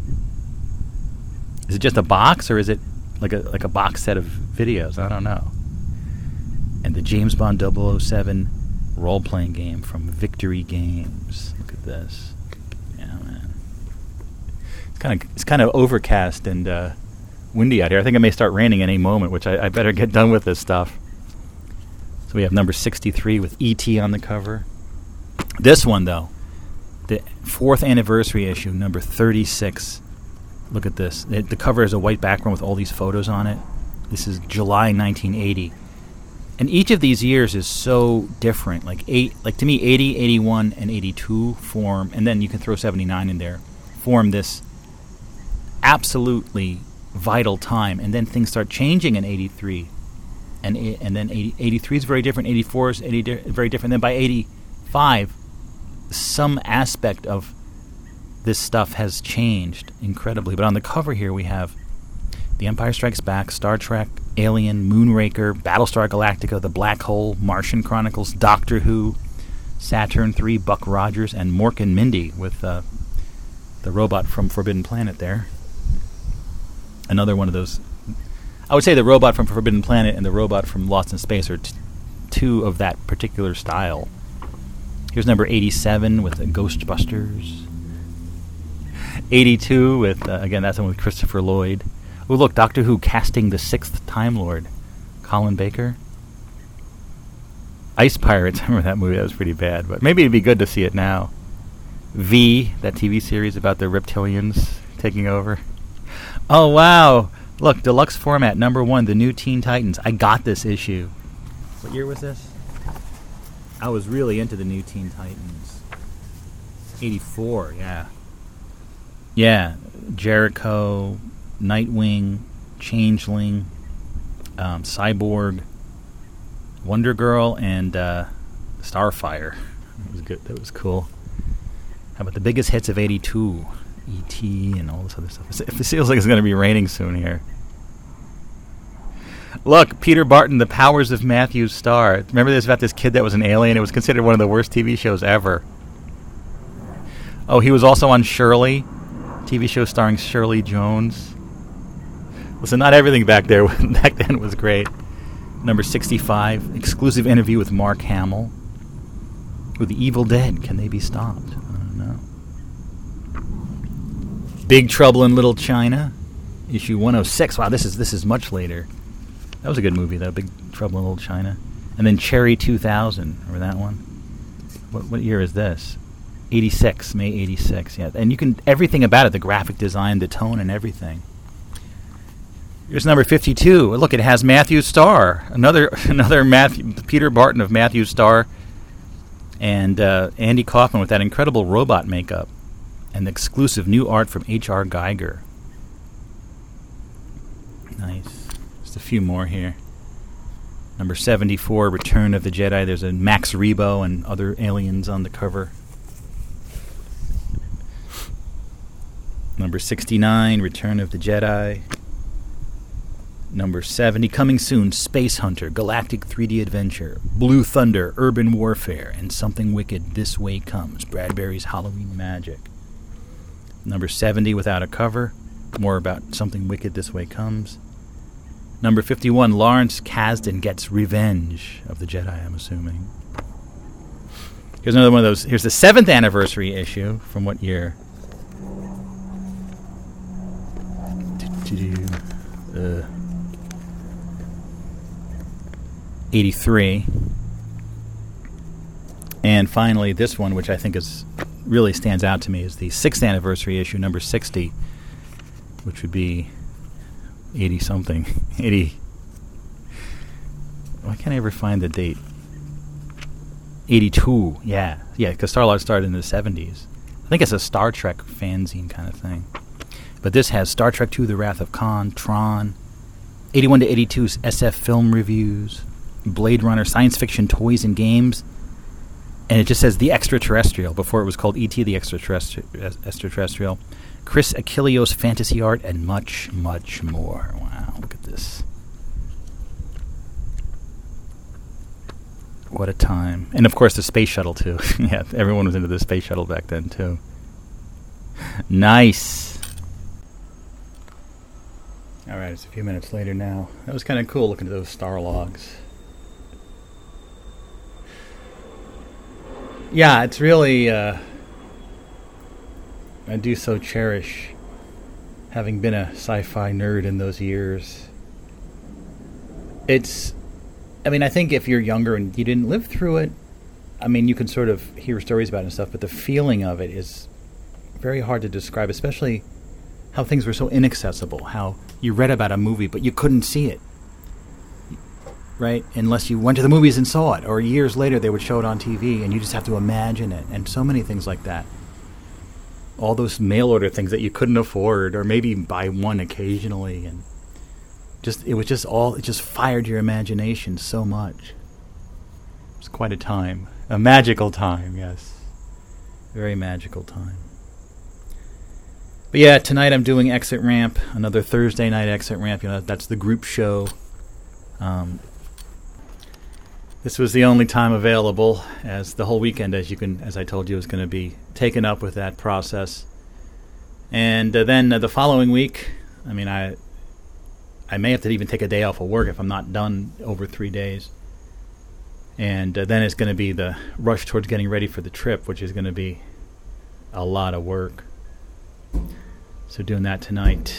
Is it just a box, or is it like a box set of videos? I don't know. And the James Bond 007 role-playing game from Victory Games. Look at this. Yeah, man. It's kind of overcast and windy out here. I think it may start raining any moment, which I better get done with this stuff. So we have number 63 with E.T. on the cover. This one, though, the 4th anniversary issue, number 36. Look at this. The cover is a white background with all these photos on it. This is July 1980. And each of these years is so different. Like to me, 80, 81, and 82 form, and then you can throw 79 in there, form this absolutely vital time. And then things start changing in 83. And then 83 is very different, 84 is very different. Then by 85, some aspect of this stuff has changed incredibly. But on the cover here, we have The Empire Strikes Back, Star Trek, Alien, Moonraker, Battlestar Galactica, The Black Hole, Martian Chronicles, Doctor Who, Saturn III, Buck Rogers, and Mork and Mindy with the robot from Forbidden Planet there. Another one of those. I would say the robot from Forbidden Planet and the robot from Lost in Space are two of that particular style. Here's number 87 with the Ghostbusters. 82 with, again, that's one with Christopher Lloyd. Oh, look, Doctor Who casting the 6th Time Lord, Colin Baker. Ice Pirates, I remember that movie, that was pretty bad, but maybe it'd be good to see it now. V, that TV series about the reptilians taking over. Oh, wow. Look, deluxe format, number 1, the new Teen Titans. I got this issue. What year was this? I was really into the new Teen Titans. 84, yeah. Yeah, Jericho, Nightwing, Changeling, Cyborg, Wonder Girl, and Starfire. That was good. That was cool. How about the biggest hits of 82? E.T. and all this other stuff. It feels like it's going to be raining soon here. Look, Peter Barton, The Powers of Matthew Starr. Remember this about this kid that was an alien? It was considered one of the worst TV shows ever. Oh, he was also on Shirley, TV show starring Shirley Jones. Listen, not everything back then was great. Number 65, exclusive interview with Mark Hamill. With The Evil Dead, can they be stopped? I don't know. Big Trouble in Little China, issue 106. Wow, this is much later. That was a good movie, though. Big Trouble in Little China. And then Cherry 2000. Remember that one? What year is this? 86, May 86. Yeah, and you can everything about it, the graphic design, the tone, and everything. Here's number 52. Look, it has Matthew Starr, another Peter Barton of Matthew Starr, and Andy Kaufman with that incredible robot makeup, and exclusive new art from H.R. Geiger. Nice. Just a few more here. Number 74, Return of the Jedi. There's a Max Rebo and other aliens on the cover. Number 69, Return of the Jedi. Number 70, coming soon, Space Hunter, Galactic 3D Adventure, Blue Thunder, Urban Warfare, and Something Wicked, This Way Comes, Bradbury's Halloween Magic. Number 70, without a cover, more about Something Wicked, This Way Comes. Number 51, Lawrence Kasdan Gets Revenge of the Jedi, I'm assuming. Here's another one of those. Here's the 7th anniversary issue. From what year? 83. And finally, this one, which I think really stands out to me, is the 6th anniversary issue, number 60, which would be 80-something. 80. Why can't I ever find the date? 82. Yeah, because Star-Lord started in the 70s. I think it's a Star Trek fanzine kind of thing. But this has Star Trek II, The Wrath of Khan, Tron, 81 to 82's SF film reviews, Blade Runner, science fiction toys and games, and it just says The Extraterrestrial, before it was called E.T. the Extraterrestrial, Chris Achilleos fantasy art, and much, much more. Wow, look at this. What a time. And of course the space shuttle too. Yeah, everyone was into the space shuttle back then too. Nice. Alright, it's a few minutes later now. That was kind of cool looking at those star logs. Yeah, it's really, I do so cherish having been a sci-fi nerd in those years. I think if you're younger and you didn't live through it, you can sort of hear stories about it and stuff, but the feeling of it is very hard to describe, especially how things were so inaccessible, how you read about a movie but you couldn't see it, right? Unless you went to the movies and saw it, or years later they would show it on TV and you just have to imagine it, and so many things like that. All those mail order things that you couldn't afford, or maybe buy one occasionally, and it just fired your imagination so much. It was quite a time. A magical time, yes. Very magical time. But yeah, tonight I'm doing Exit Ramp, another Thursday night Exit Ramp. That's the group show. This was the only time available, as the whole weekend, as I told you, is going to be taken up with that process. And then the following week, I may have to even take a day off of work if I'm not done over 3 days. And then it's going to be the rush towards getting ready for the trip, which is going to be a lot of work. So doing that tonight.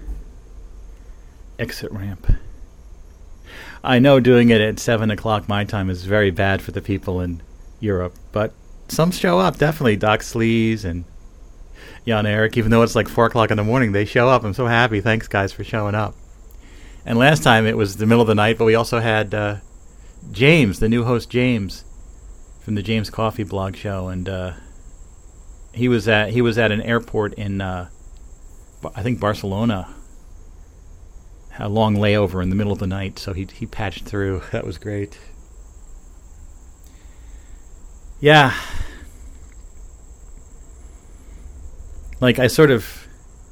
Exit Ramp. I know doing it at 7 o'clock my time is very bad for the people in Europe, but some show up, definitely. Doc Sleaze and Jan Eric, even though it's like 4 o'clock in the morning, they show up. I'm so happy. Thanks, guys, for showing up. And last time it was the middle of the night, but we also had James, the new host James, from the James Coffee blog show, and he was at an airport in I think Barcelona. Had a long layover in the middle of the night, so he patched through. That was great. Yeah. Like, I sort of,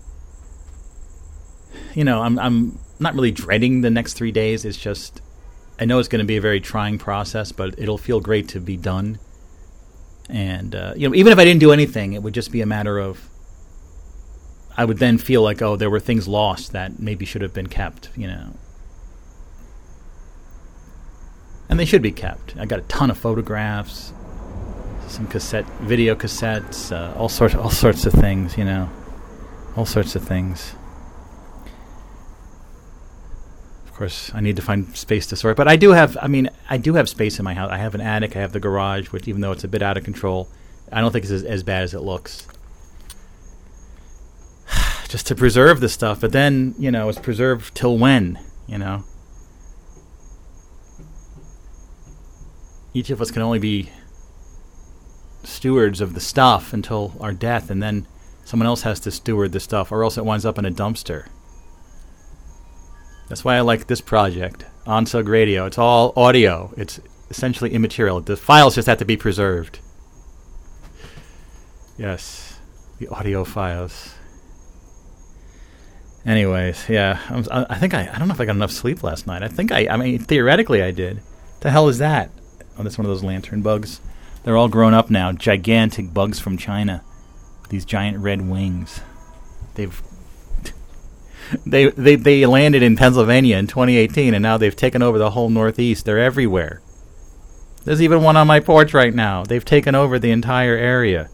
I'm not really dreading the next 3 days. It's just, I know it's going to be a very trying process, but it'll feel great to be done. And, even if I didn't do anything, it would just be a matter of, I would then feel like, oh, there were things lost that maybe should have been kept, And they should be kept. I got a ton of photographs, some video cassettes, all sorts of things, all sorts of things. Of course, I need to find space to store it, but I do have space in my house. I have an attic, I have the garage, which even though it's a bit out of control, I don't think it's as bad as it looks. Just to preserve the stuff, but then, it's preserved till when, Each of us can only be stewards of the stuff until our death, and then someone else has to steward the stuff, or else it winds up in a dumpster. That's why I like this project, OnSug Radio. It's all audio. It's essentially immaterial. The files just have to be preserved. Yes, the audio files. Anyways, yeah, I don't know if I got enough sleep last night. I mean, theoretically I did. The hell is that? Oh, that's one of those lantern bugs. They're all grown up now. Gigantic bugs from China. These giant red wings. They landed in Pennsylvania in 2018, and now they've taken over the whole Northeast. They're everywhere. There's even one on my porch right now. They've taken over the entire area.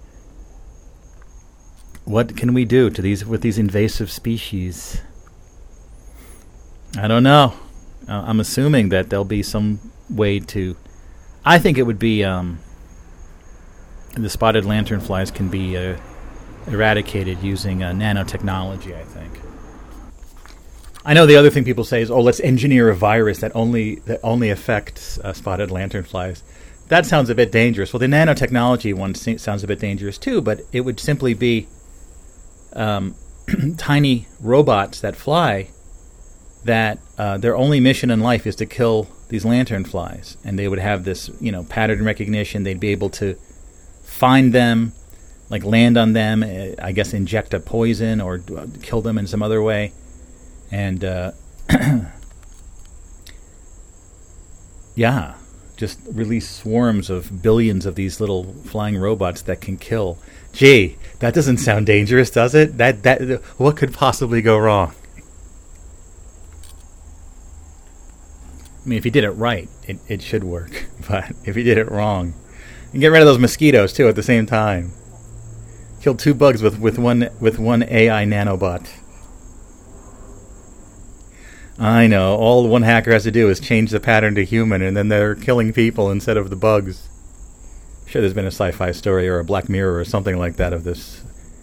What can we do with these invasive species? I don't know. I'm assuming that there'll be some way to... I think it would be... the spotted lanternflies can be eradicated using nanotechnology, I think. I know the other thing people say is, let's engineer a virus that only affects spotted lanternflies. That sounds a bit dangerous. Well, the nanotechnology one sounds a bit dangerous too, but it would simply be tiny robots that fly that their only mission in life is to kill these lanternflies. And they would have this, pattern recognition. They'd be able to find them, like land on them, I guess inject a poison or kill them in some other way. And, yeah, just release swarms of billions of these little flying robots that can kill. Gee, that doesn't sound dangerous, does it? What could possibly go wrong? I mean, if you did it right, it should work. But if you did it wrong, and get rid of those mosquitoes too at the same time. Kill 2 bugs with one AI nanobot. I know. All one hacker has to do is change the pattern to human, and then they're killing people instead of the bugs. I'm sure there's been a sci-fi story or a Black Mirror or something like that of this.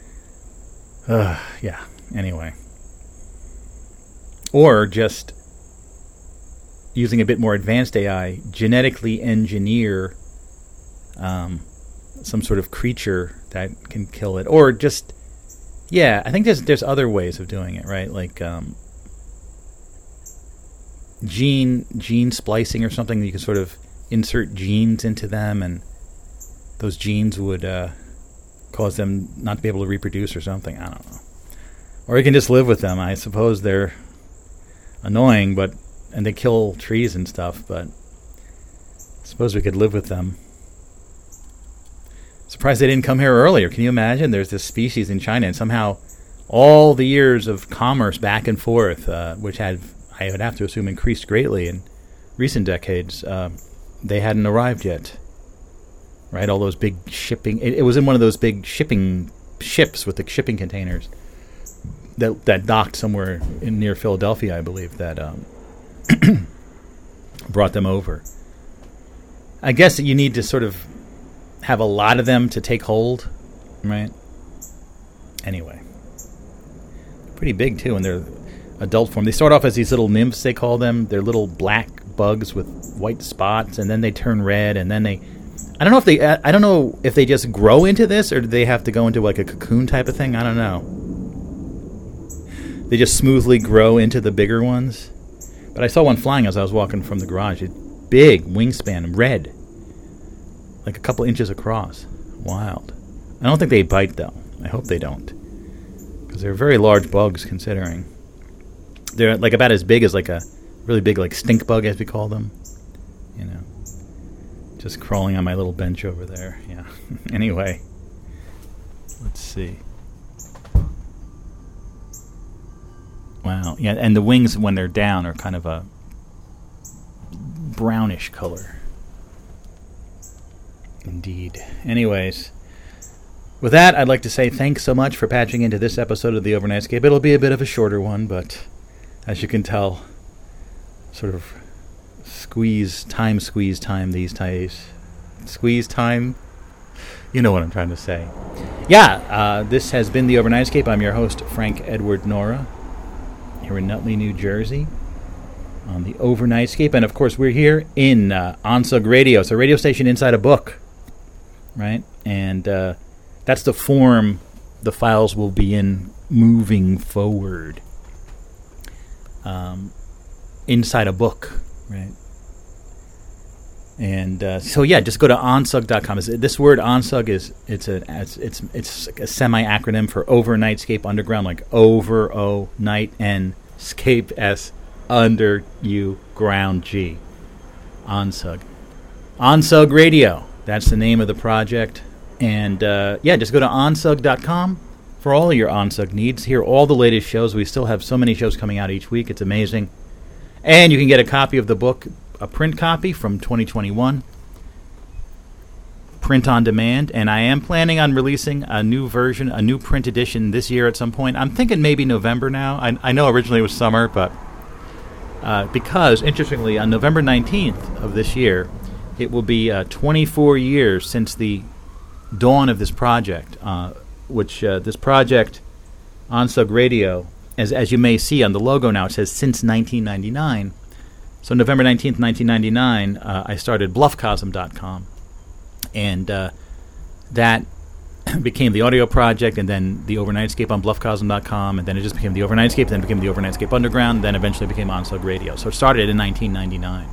Yeah. Anyway. Or just using a bit more advanced AI, genetically engineer some sort of creature that can kill it. Or just, yeah, I think there's other ways of doing it, right? Like gene splicing or something. You can sort of insert genes into them, and those genes would cause them not to be able to reproduce or something. I don't know. Or you can just live with them. I suppose they're annoying, and they kill trees and stuff, but I suppose we could live with them. Surprised they didn't come here earlier. Can you imagine? There's this species in China, and somehow all the years of commerce back and forth, which I would have to assume increased greatly in recent decades, they hadn't arrived yet. Right? All those big shipping... It was in one of those big shipping ships with the shipping containers that docked somewhere near Philadelphia, I believe, that brought them over. I guess you need to sort of have a lot of them to take hold, right? Anyway. Pretty big, too, in their adult form. They start off as these little nymphs, they call them. They're little black bugs with white spots, and then they turn red, and then they... I don't know if they just grow into this, or do they have to go into like a cocoon type of thing? I don't know. They just smoothly grow into the bigger ones. But I saw one flying as I was walking from the garage. Big wingspan, red. Like a couple inches across. Wild. I don't think they bite, though. I hope they don't. Because they're very large bugs, considering. They're like about as big as like a really big like stink bug, as we call them. You know. Just crawling on my little bench over there. Yeah. Anyway. Let's see. Wow. Yeah, and the wings when they're down are kind of a brownish color. Indeed. Anyways, with that, I'd like to say thanks so much for patching into this episode of the Overnightscape. It'll be a bit of a shorter one, but as you can tell, sort of squeeze time these days. Squeeze time? You know what I'm trying to say. Yeah, this has been the Overnightscape. I'm your host, Frank Edward Nora, here in Nutley, New Jersey, on the Overnightscape. And, of course, we're here in Onsug Radio. It's a radio station inside a book, right? And that's the form the files will be in moving forward. Inside a book, right? And so yeah, just go to onsug.com. This word onsug it's a semi-acronym for Overnightscape Underground, like over O night and scape S under U ground G. Onsug Radio. That's the name of the project. And yeah, just go to onsug.com for all of your Onsug needs. Hear all the latest shows. We still have so many shows coming out each week. It's amazing. And you can get a copy of the book, a print copy from 2021, print on demand. And I am planning on releasing a new version, a new print edition this year at some point. I'm thinking maybe November now. I know originally it was summer, but because, interestingly, on November 19th of this year, it will be 24 years since the dawn of this project, which this project, Onsug Radio, as you may see on the logo now, it says since 1999. So November 19th, 1999, I started bluffcosm.com. And that became the audio project, and then the Overnightscape on bluffcosm.com, and then it just became the Overnightscape, then it became the Overnightscape Underground, then eventually became Onsug Radio. So it started in 1999.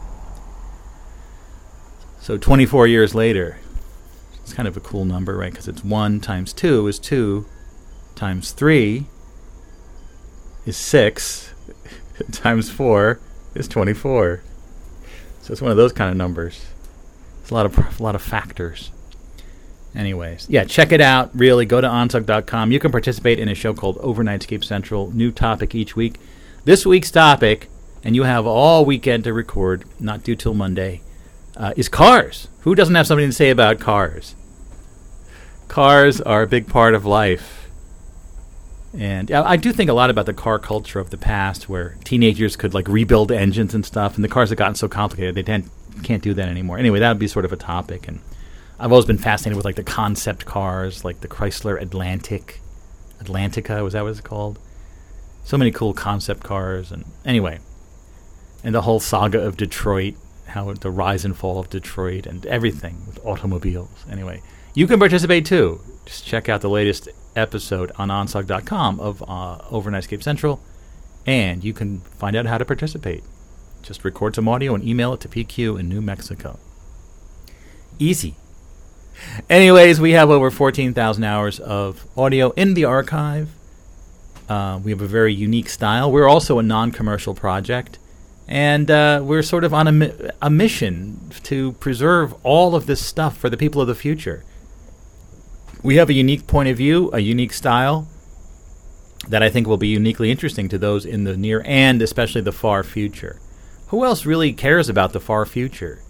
So 24 years later, it's kind of a cool number, right? Because it's 1 times 2 is 2, times 3 is 6, times 4 is 24. So it's one of those kind of numbers. It's a lot of factors. Anyways, yeah, check it out. Really, go to onsug.com. You can participate in a show called Overnightscape Central. New topic each week. This week's topic, and you have all weekend to record, not due till Monday, is cars. Who doesn't have something to say about cars? Cars are a big part of life. And I do think a lot about the car culture of the past, where teenagers could like rebuild engines and stuff, and the cars have gotten so complicated they can't do that anymore. Anyway, that would be sort of a topic. And I've always been fascinated with like the concept cars, like the Chrysler Atlantica, was that what it's called? So many cool concept cars. And anyway, and the whole saga of Detroit, how the rise and fall of Detroit, and everything with automobiles. Anyway, you can participate too. Just check out the latest episode on onsug.com of Overnightscape Central, and you can find out how to participate. Just record some audio and email it to PQ in New Mexico. Easy. Anyways, we have over 14,000 hours of audio in the archive. We have a very unique style. We're also a non-commercial project, and we're sort of on a mission to preserve all of this stuff for the people of the future. We have a unique point of view, a unique style that I think will be uniquely interesting to those in the near and especially the far future. Who else really cares about the far future?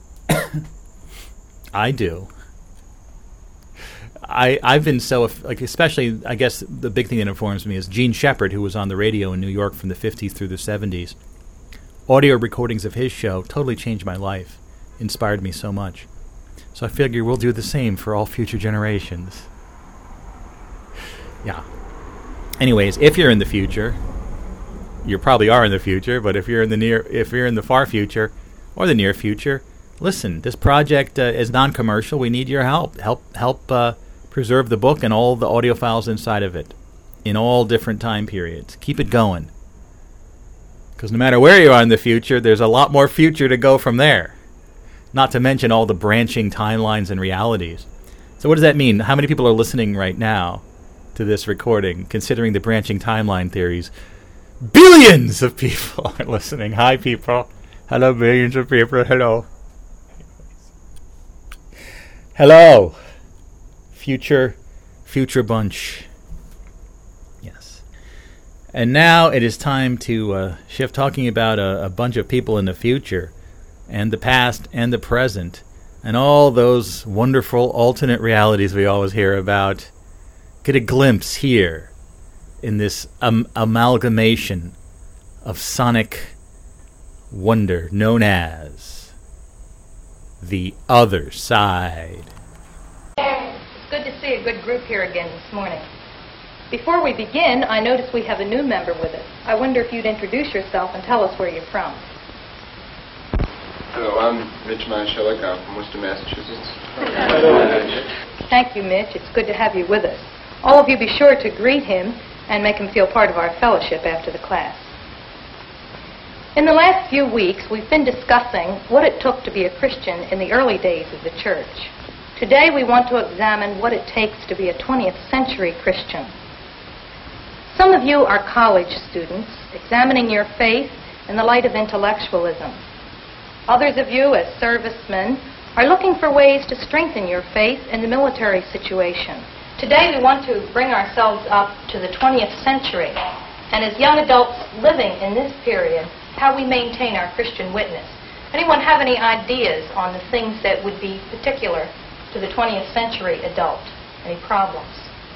I do. I've been so, like, especially, I guess the big thing that informs me is Gene Shepard, who was on the radio in New York from the 50s through the 70s. Audio recordings of his show totally changed my life, inspired me so much. So I figure we'll do the same for all future generations. Yeah. Anyways, if you're in the future, you probably are in the future, but if you're in the far future or the near future, listen, this project is non-commercial. We need your help. Help preserve the book and all the audio files inside of it in all different time periods. Keep it going. Because no matter where you are in the future, there's a lot more future to go from there. Not to mention all the branching timelines and realities. So what does that mean? How many people are listening right now to this recording, considering the branching timeline theories? Billions of people are listening. Hi, people. Hello, billions of people. Hello. Hello. Future bunch. Yes. And now it is time to shift, talking about a bunch of people in the future and the past and the present and all those wonderful alternate realities we always hear about. Get a glimpse here in this amalgamation of sonic wonder known as the other side. It's good to see a good group here again this morning. Before we begin, I notice we have a new member with us. I wonder if you'd introduce yourself and tell us where you're from. Hello, I'm Mitch Manshillick. I'm from Worcester, Massachusetts. Thank you, Mitch. It's good to have you with us. All of you be sure to greet him and make him feel part of our fellowship after the class. In the last few weeks, we've been discussing what it took to be a Christian in the early days of the church. Today, we want to examine what it takes to be a 20th century Christian. Some of you are college students, examining your faith in the light of intellectualism. Others of you, as servicemen, are looking for ways to strengthen your faith in the military situation. Today, we want to bring ourselves up to the 20th century, and as young adults living in this period, how we maintain our Christian witness. Anyone have any ideas on the things that would be particular to the 20th century adult? Any problems?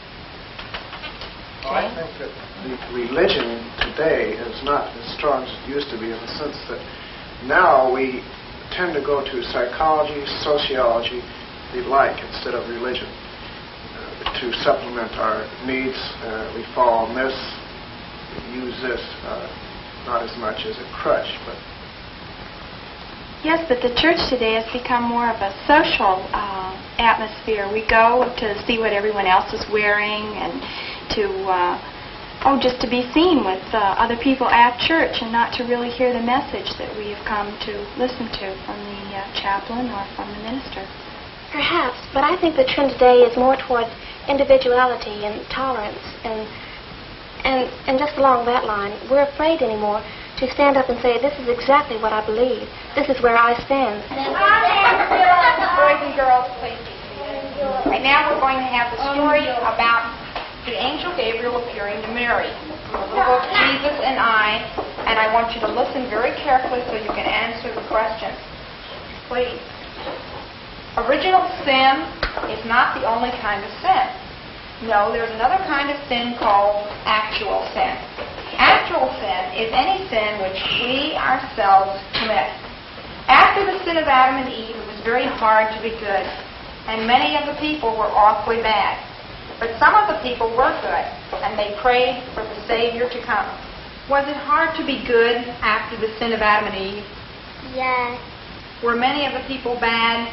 Well, I think that the religion today is not as strong as it used to be, in the sense that now we tend to go to psychology, sociology, the like, instead of religion, to supplement our needs. We fall on this, we use this, not as much as a crutch, but... Yes, but the church today has become more of a social atmosphere. We go to see what everyone else is wearing and to just to be seen with other people at church and not to really hear the message that we have come to listen to from the chaplain or from the minister. Perhaps, but I think the trend today is more towards individuality and tolerance, and just along that line, we're afraid anymore to stand up and say, this is exactly what I believe. This is where I stand. Boys and girls, please be seated. Right now we're going to have the story about the angel Gabriel appearing to Mary. The book Jesus and I want you to listen very carefully so you can answer the questions. Please. Original sin is not the only kind of sin. No, there's another kind of sin called actual sin. Actual sin is any sin which we ourselves commit. After the sin of Adam and Eve, it was very hard to be good, and many of the people were awfully bad. But some of the people were good, and they prayed for the Savior to come. Was it hard to be good after the sin of Adam and Eve? Yes. Were many of the people bad?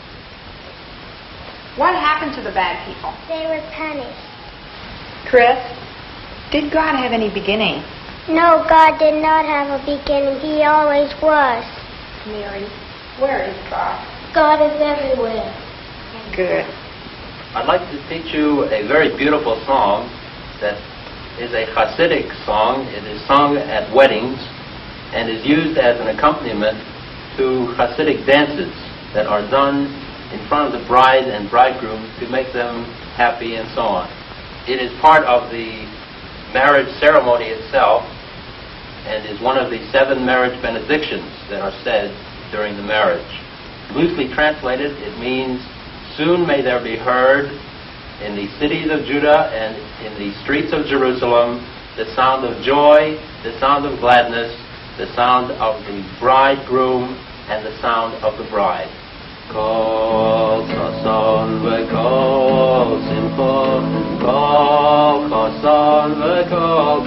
What happened to the bad people? They were punished. Chris, did God have any beginning? No, God did not have a beginning. He always was. Mary, where is God? God is everywhere. Good. I'd like to teach you a very beautiful song that is a Hasidic song. It is sung at weddings and is used as an accompaniment to Hasidic dances that are done in front of the bride and bridegroom to make them happy and so on. It is part of the marriage ceremony itself and is one of the 7 marriage benedictions that are said during the marriage. Loosely translated, it means, soon may there be heard in the cities of Judah and in the streets of Jerusalem the sound of joy, the sound of gladness, the sound of the bridegroom, and the sound of the bride. Kol chasan v'kol simcha, kol chasan v'kol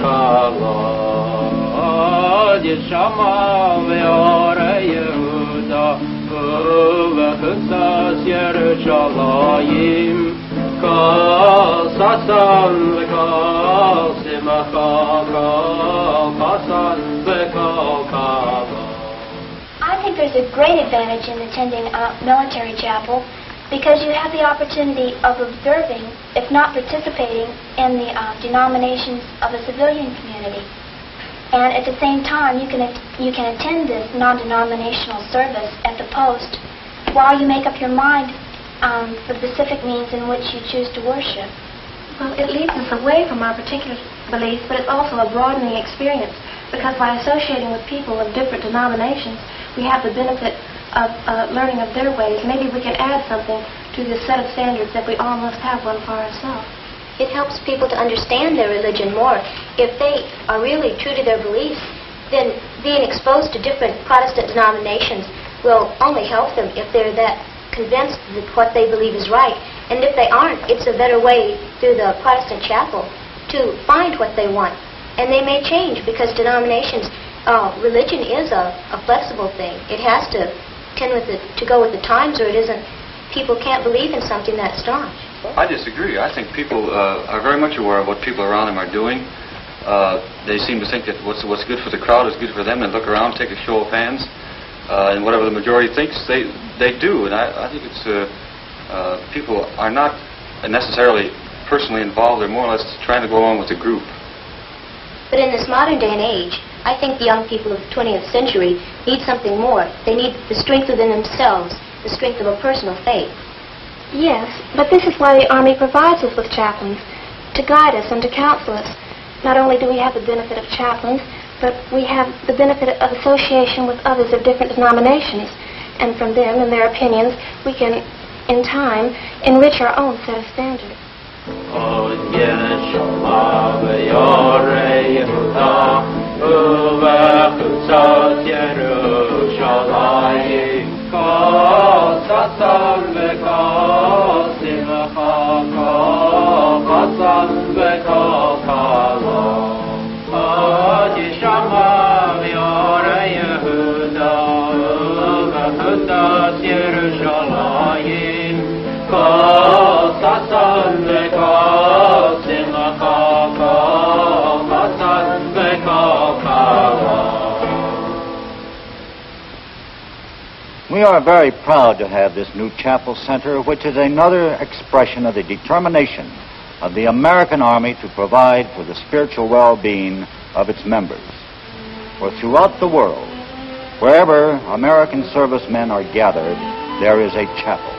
kavod, Yeshama v'orei Yehuda, v'chutzas Yerushalayim, kol chasan v'kol simcha, kol chasan v'kol kavod. I think there's a great advantage in attending a military chapel because you have the opportunity of observing, if not participating, in the denominations of the civilian community. And at the same time, you can attend this non-denominational service at the post while you make up your mind for the specific means in which you choose to worship. Well, it leads us away from our particular beliefs, but it's also a broadening experience, because by associating with people of different denominations, we have the benefit of learning of their ways. Maybe we can add something to this set of standards that we all must have one for ourselves. It helps people to understand their religion more. If they are really true to their beliefs, then being exposed to different Protestant denominations will only help them if they're that convinced that what they believe is right. And if they aren't, it's a better way through the Protestant chapel to find what they want. And they may change, because denominations, religion is a flexible thing. It has to go with the times, or it isn't. People can't believe in something that strong. I disagree. I think people are very much aware of what people around them are doing. They seem to think that what's good for the crowd is good for them, and look around, take a show of hands, and whatever the majority thinks, they do. And I think it's people are not necessarily personally involved. They're more or less trying to go along with the group. But in this modern day and age, I think the young people of the 20th century need something more. They need the strength within themselves, the strength of a personal faith. Yes, but this is why the Army provides us with chaplains, to guide us and to counsel us. Not only do we have the benefit of chaplains, but we have the benefit of association with others of different denominations. And from them and their opinions, we can, in time, enrich our own set of standards. We are very proud to have this new chapel center, which is another expression of the determination of the American Army to provide for the spiritual well-being of its members. For throughout the world, wherever American servicemen are gathered, there is a chapel.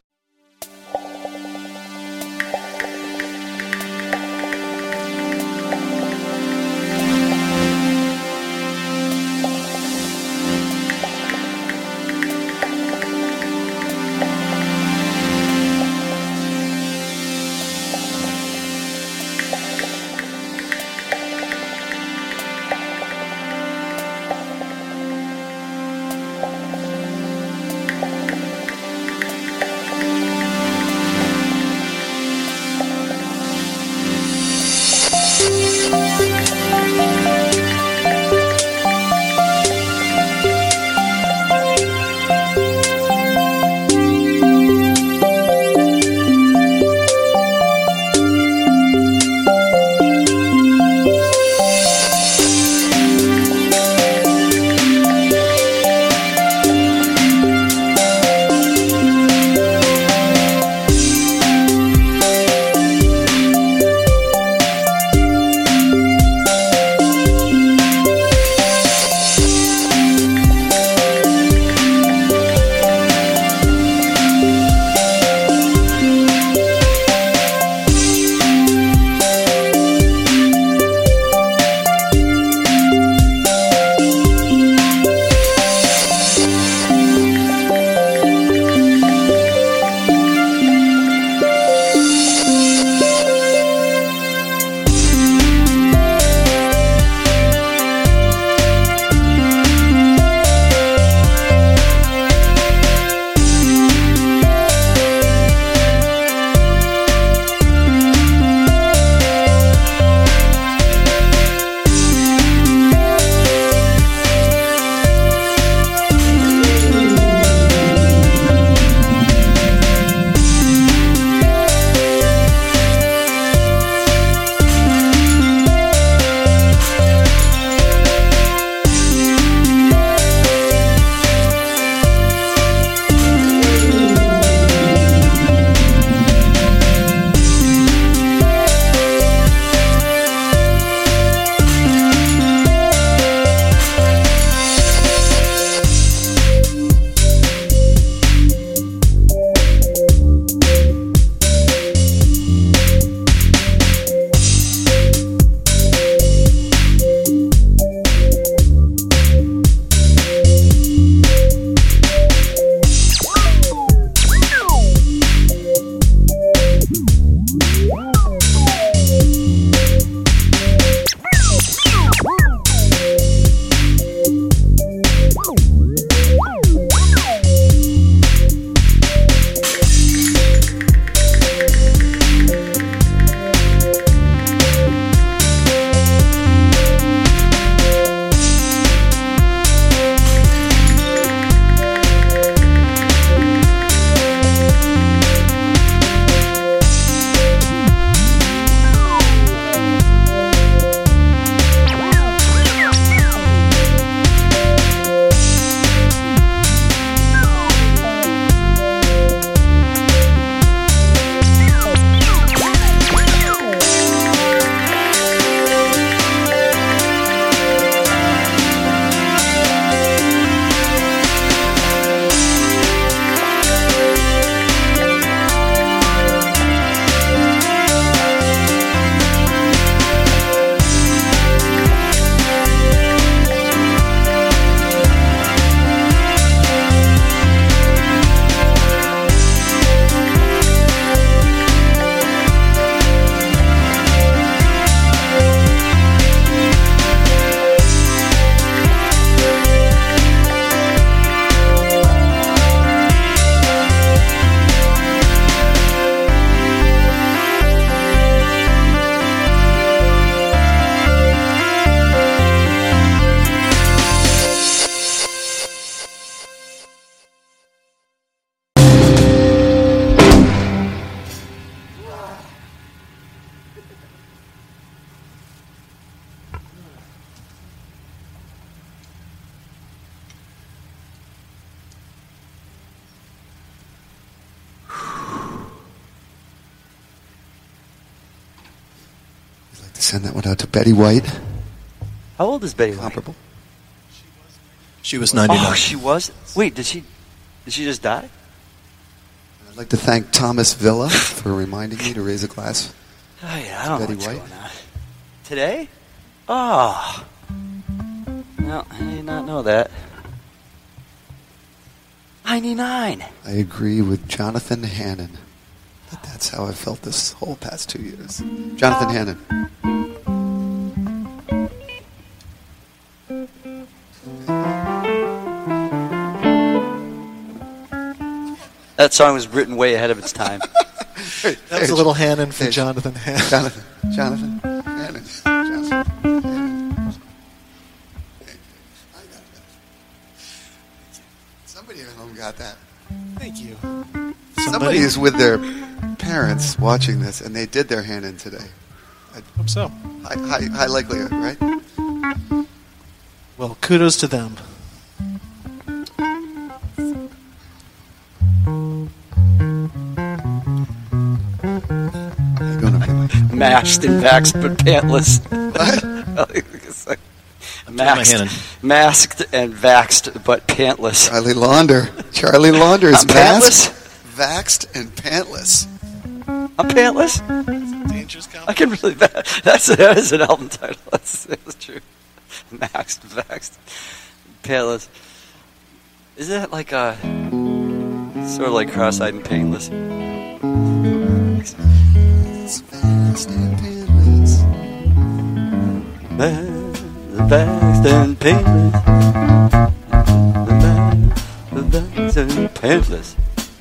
send that one out to Betty White. How old is Betty White? Comparable. She was 99. Oh, she was? Wait, did she just die? I'd like to thank Thomas Villa for reminding me to raise a glass. Oh, yeah, I don't Betty know what's White. going on. Today? Oh. No, I did not know that. 99. I agree with Jonathan Hannon. That's how I felt this whole past 2 years. Jonathan Hannon. That song was written way ahead of its time. That was a little Hannon for Jonathan Hannon. Jonathan Hannon. Somebody at home got that. Thank you. Somebody is with their parents watching this, and they did their Hannon today. I hope so. High likelihood, right? Well, kudos to them. Mashed and vaxxed but pantless. Masked and vaxxed but pantless. Charlie Launder is pantless? Vaxxed and pantless. I'm pantless? Dangerous I can really... That is an album title. That's true. Maxed, vaxxed, pantless. Isn't that like a... sort of like cross-eyed and painless? It's vast and painless. Vast and painless. Vast and painless.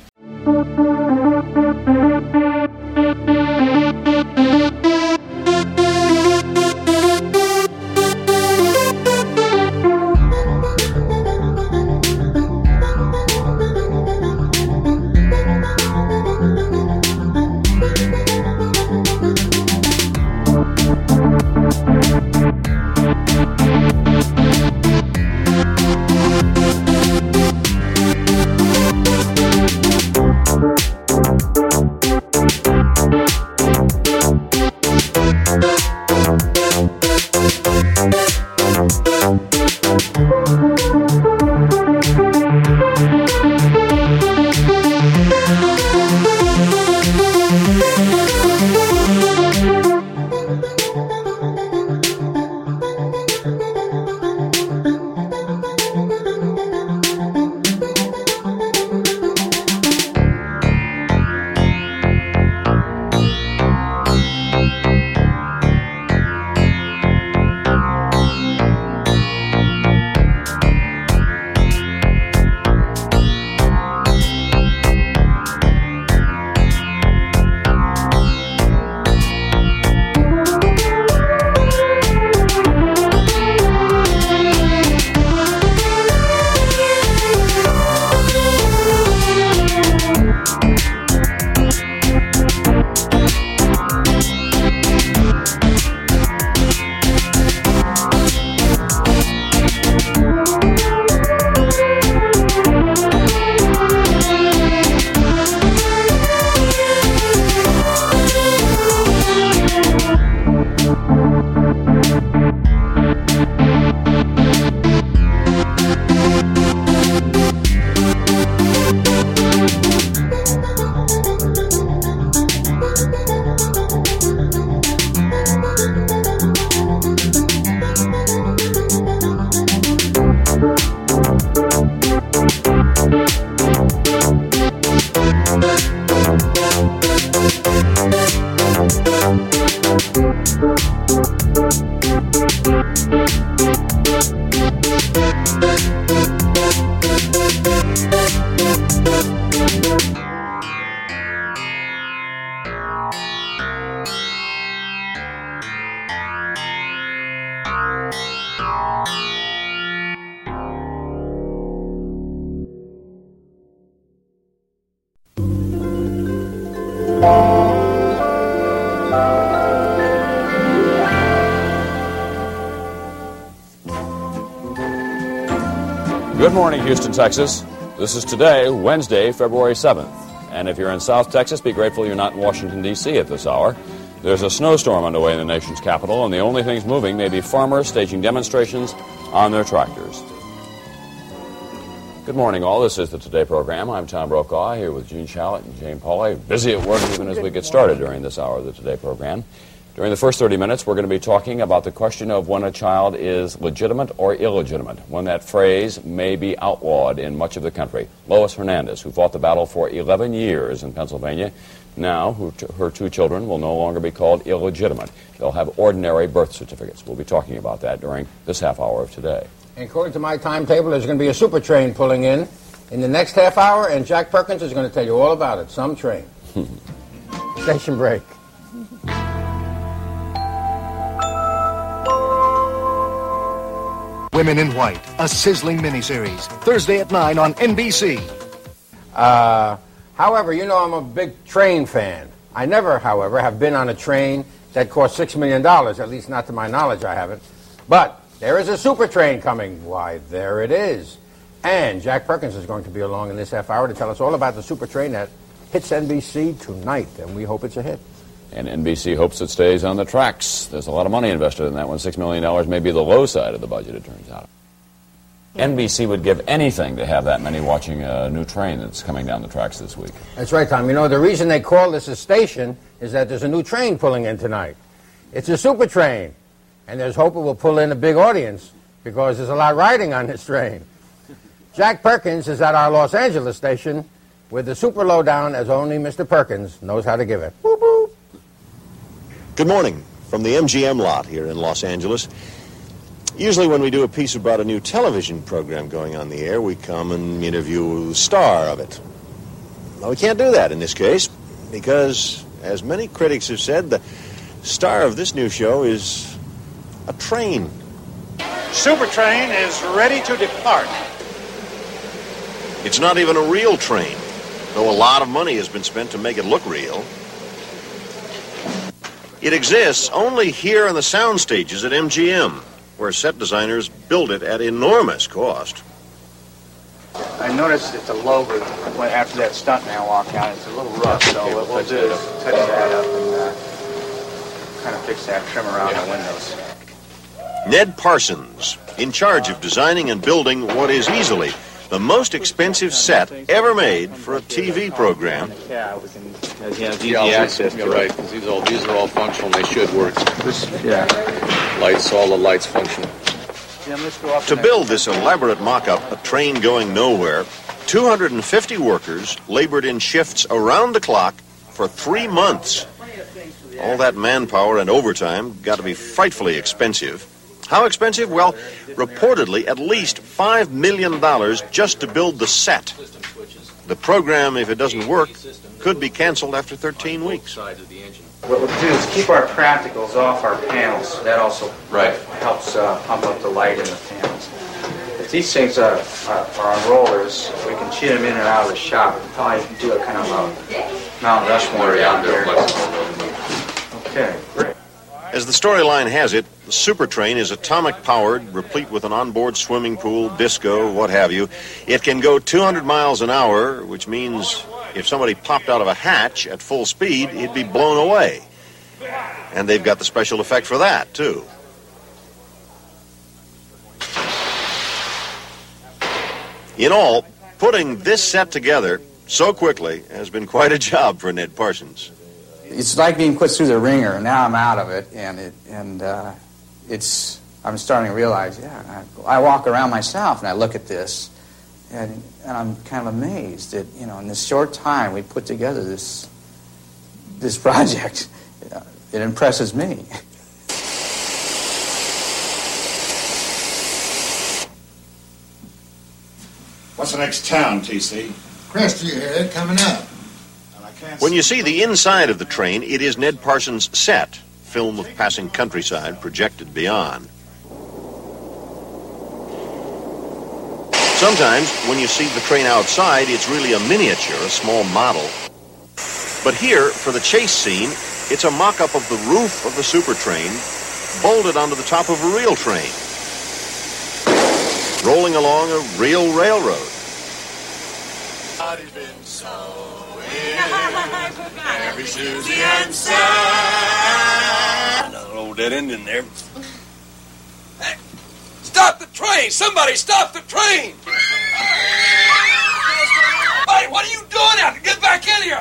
Good morning, Houston, Texas. This is today, Wednesday, February 7th. And if you're in South Texas, be grateful you're not in Washington, D.C. at this hour. There's a snowstorm underway in the nation's capital, and the only things moving may be farmers staging demonstrations on their tractors. Good morning, all. This is the Today program. I'm Tom Brokaw, here with Gene Shalit and Jane Pauley. Busy at work even as we get started during this hour of the Today program. During the first 30 minutes, we're going to be talking about the question of when a child is legitimate or illegitimate, when that phrase may be outlawed in much of the country. Lois Hernandez, who fought the battle for 11 years in Pennsylvania, now her two children will no longer be called illegitimate. They'll have ordinary birth certificates. We'll be talking about that during this half hour of Today. And according to my timetable, there's going to be a super train pulling in the next half hour, and Jack Perkins is going to tell you all about it. Some train. Station break. Women in White, a sizzling miniseries, Thursday at 9 on NBC. However, you know I'm a big train fan. I never, however, have been on a train that cost $6 million, at least not to my knowledge I haven't. But there is a super train coming. Why, there it is. And Jack Perkins is going to be along in this half hour to tell us all about the super train that hits NBC tonight, and we hope it's a hit. And NBC hopes it stays on the tracks. There's a lot of money invested in that one. $6 million may be the low side of the budget, it turns out. NBC would give anything to have that many watching a new train that's coming down the tracks this week. That's right, Tom. You know, the reason they call this a station is that there's a new train pulling in tonight. It's a super train, and there's hope it will pull in a big audience because there's a lot riding on this train. Jack Perkins is at our Los Angeles station with the super lowdown as only Mr. Perkins knows how to give it. Boop, boop. Good morning from the MGM lot here in Los Angeles. Usually when we do a piece about a new television program going on the air, we come and interview the star of it. Now, we can't do that in this case because, as many critics have said, the star of this new show is a train. Super train is ready to depart. It's not even a real train, though a lot of money has been spent to make it look real. It exists only here on the sound stages at MGM, where set designers build it at enormous cost. I noticed that the logo, after that stuntman walked out, it's a little rough, so what we'll do is touch that up and kind of fix that trim around the windows. Ned Parsons, in charge of designing and building what is easily the most expensive set ever made for a TV program. Yeah, we can easy access to right, because these are all functional, they should work. Lights, all the lights function. To build this elaborate mock-up, a train going nowhere, 250 workers labored in shifts around the clock for 3 months. All that manpower and overtime got to be frightfully expensive. How expensive? Well, reportedly at least $5 million just to build the set. The program, if it doesn't work, could be canceled after 13 weeks. What we'll do is keep our practicals off our panels. That also helps pump up the light in the panels. If these things are on rollers, we can cheat them in and out of the shop. We'll probably do a kind of a Mount Rushmore down here. Okay, great. As the storyline has it, the super train is atomic-powered, replete with an onboard swimming pool, disco, what have you. It can go 200 miles an hour, which means if somebody popped out of a hatch at full speed, he'd be blown away. And they've got the special effect for that, too. In all, putting this set together so quickly has been quite a job for Ned Parsons. It's like being put through the ringer, and now I'm out of it, and I'm starting to realize, I walk around myself and I look at this, and I'm kind of amazed that, in this short time we put together this project. It impresses me. What's the next town, TC? Crestview Head coming up. When you see the inside of the train, it is Ned Parsons' set, film of passing countryside projected beyond. Sometimes, when you see the train outside, it's really a miniature, a small model. But here, for the chase scene, it's a mock-up of the roof of the super train, bolted onto the top of a real train, rolling along a real railroad. Very Susie and Sam. Another old dead end in there. Hey, stop the train! Somebody stop the train! Hey, what are you doing out there? Get back in here!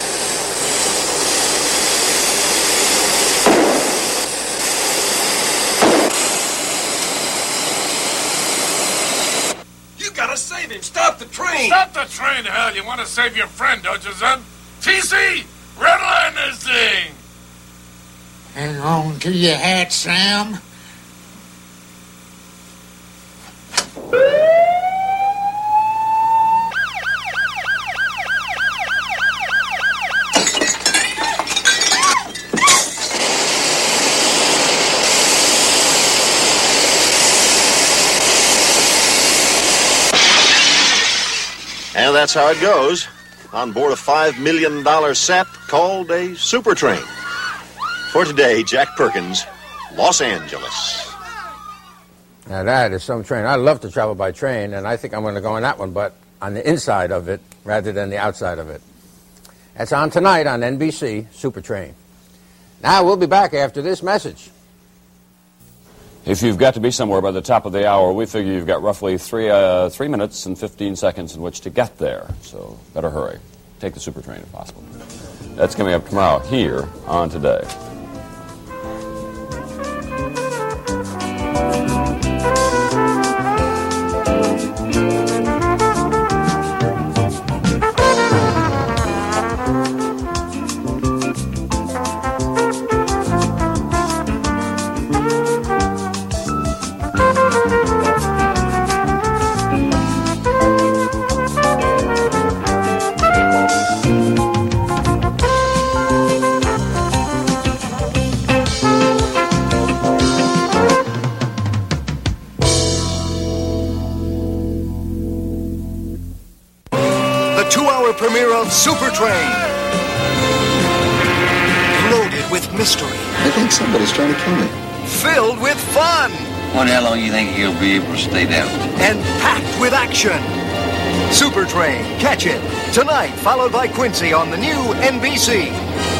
You gotta save him! Stop the train! Stop the train, hell! You want to save your friend, don't you, son? TC, redline this thing! Hang on to your hat, Sam. And that's how it goes on board a $5 million set called a super train. For today, Jack Perkins, Los Angeles. Now that is some train. I love to travel by train, and I think I'm going to go on that one, but on the inside of it rather than the outside of it. That's on tonight on NBC, Super Train. Now we'll be back after this message. If you've got to be somewhere by the top of the hour, we figure you've got roughly 3 minutes and 15 seconds in which to get there. So better hurry. Take the Super Train if possible. That's coming up tomorrow here on Today. Premiere of Super Train. Loaded with mystery. I think somebody's trying to kill me. Filled with fun. Wonder how long you think he'll be able to stay down? And packed with action. Super Train. Catch it tonight, followed by Quincy on the new NBC.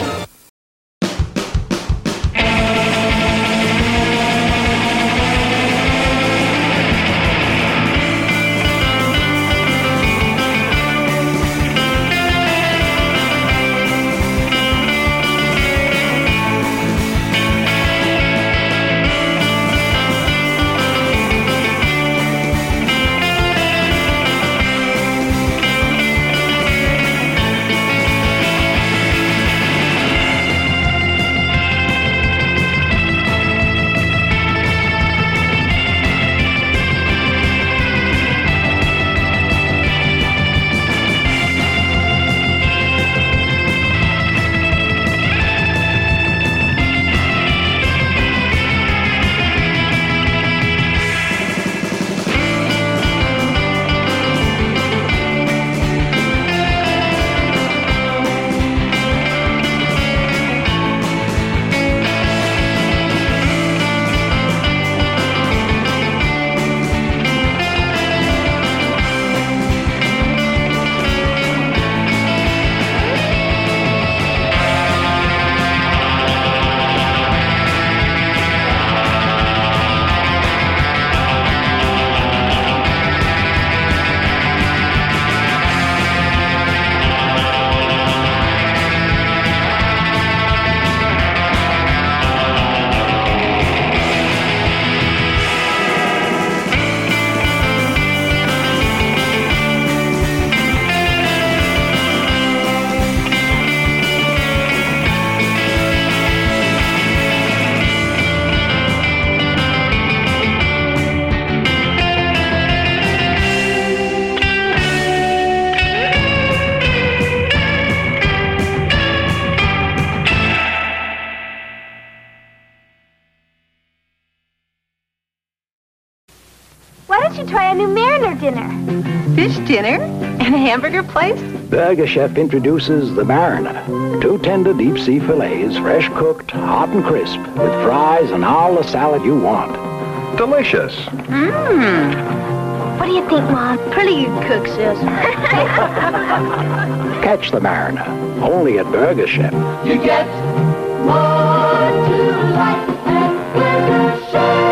Try a new Mariner dinner. Fish dinner? And a hamburger place? Burger Chef introduces the Mariner. 2 tender deep sea fillets, fresh cooked, hot and crisp, with fries and all the salad you want. Delicious. Mmm. What do you think, Mom? Pretty good cook, sis. Catch the Mariner, only at Burger Chef. You get more to life at Burger Chef.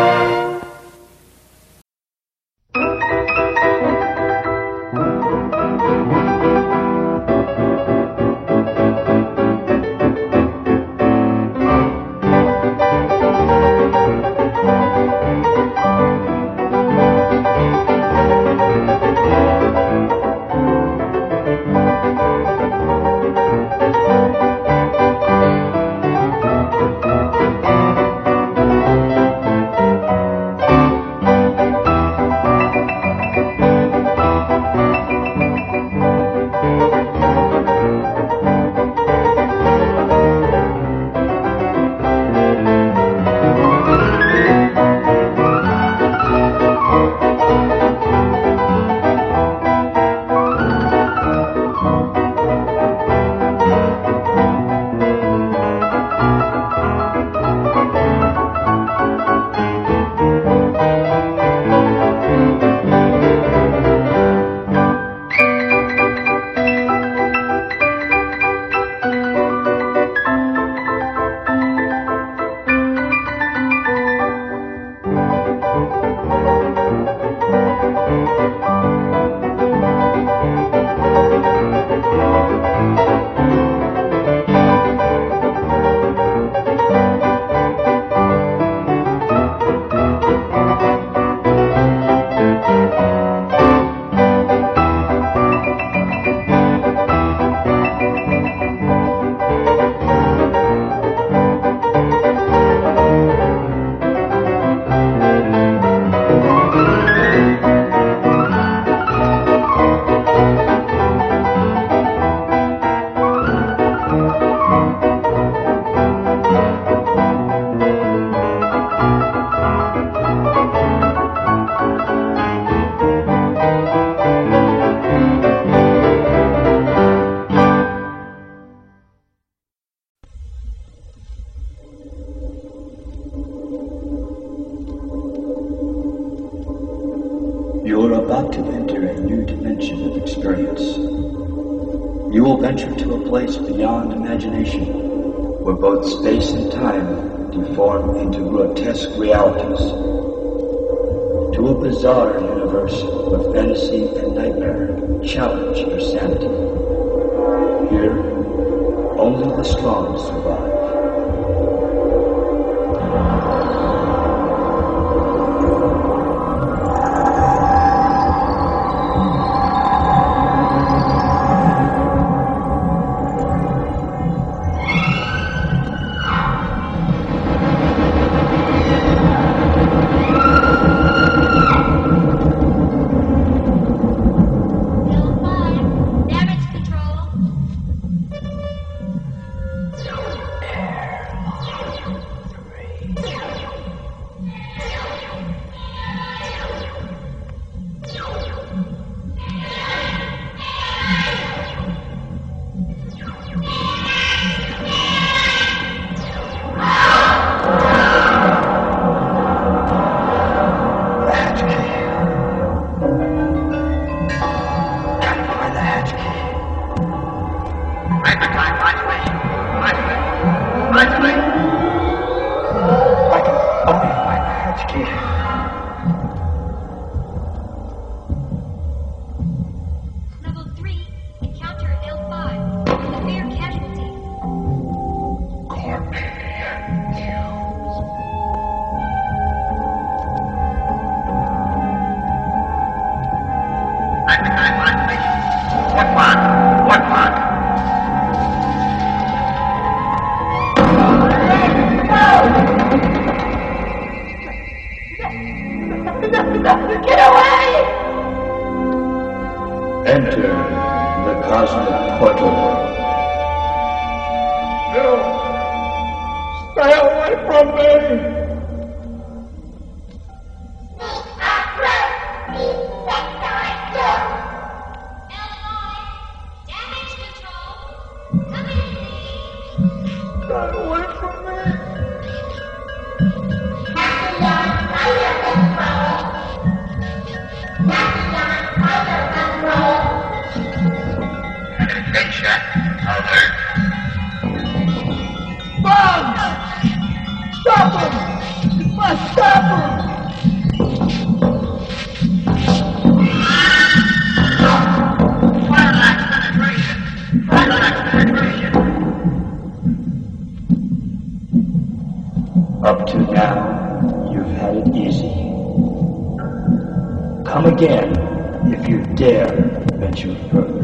You're about to enter a new dimension of experience. You will venture to a place beyond imagination, where both space and time deform into grotesque realities. To a bizarre universe where fantasy and nightmare challenge your sanity. Here, only the strong survive. Enter the cosmic portal. No! Stay away from me! Stay away from me! now, you've had it easy. Come again if you dare venture further.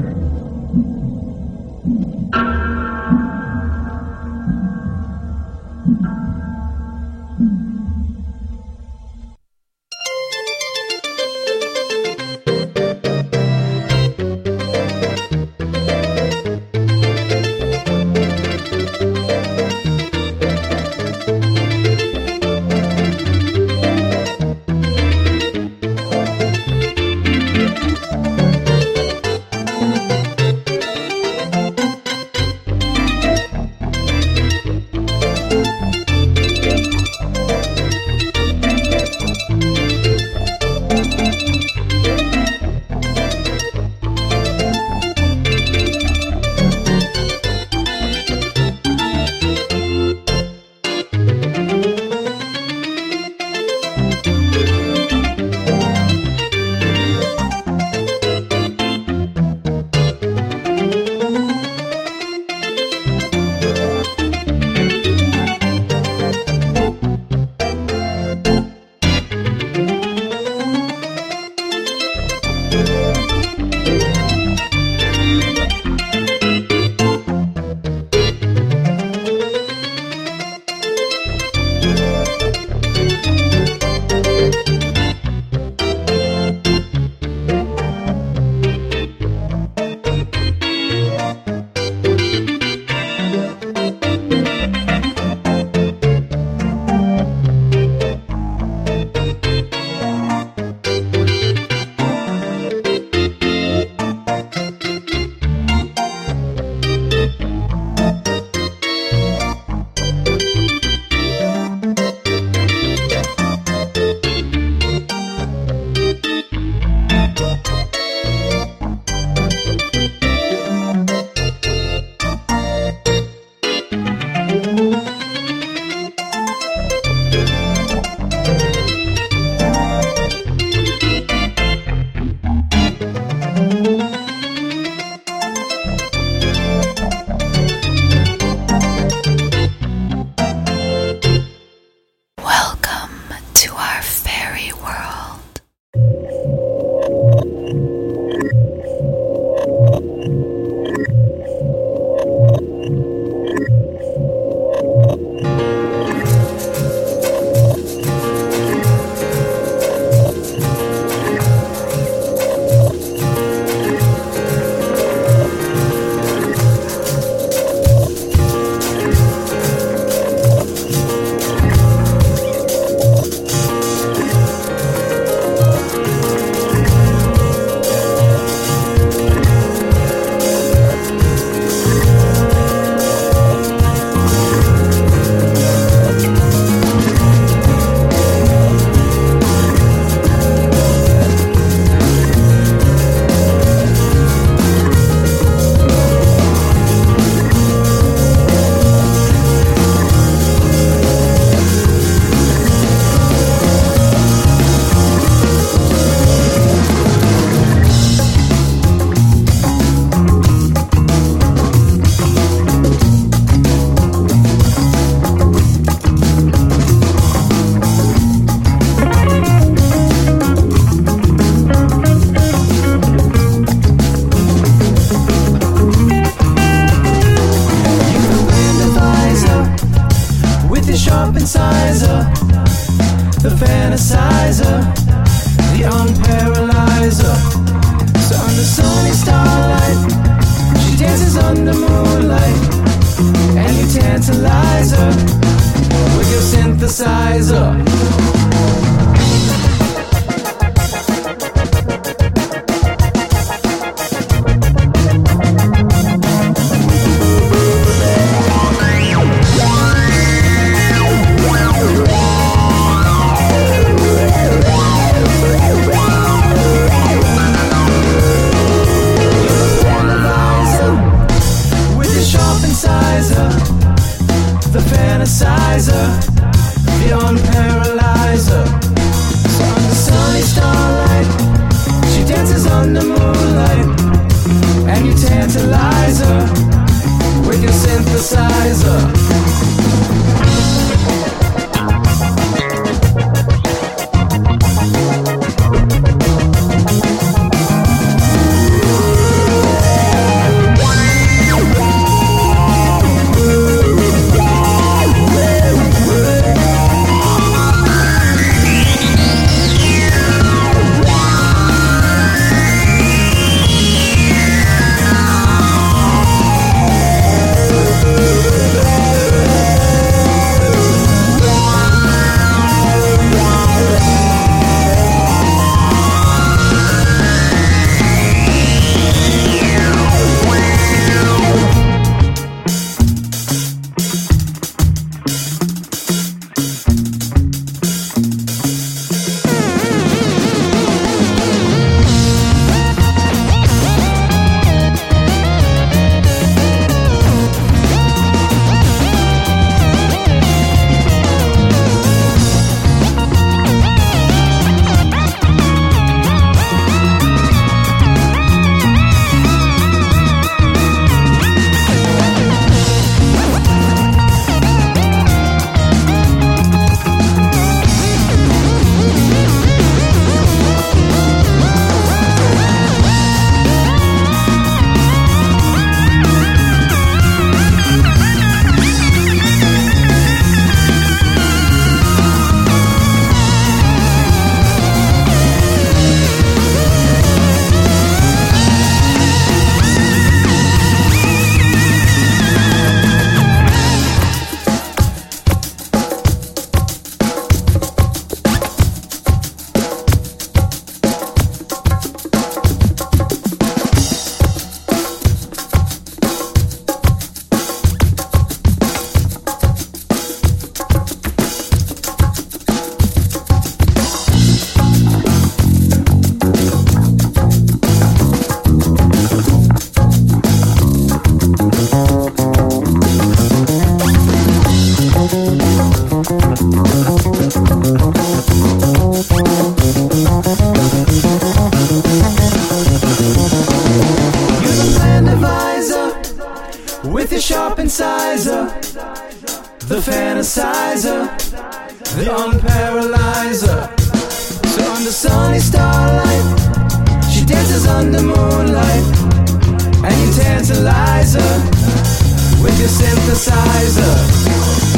You're the plan deviser with your sharp incisor, the fantasizer, the unparalyzer. So under sunny starlight, she dances under moonlight, and you tantalize her with your synthesizer.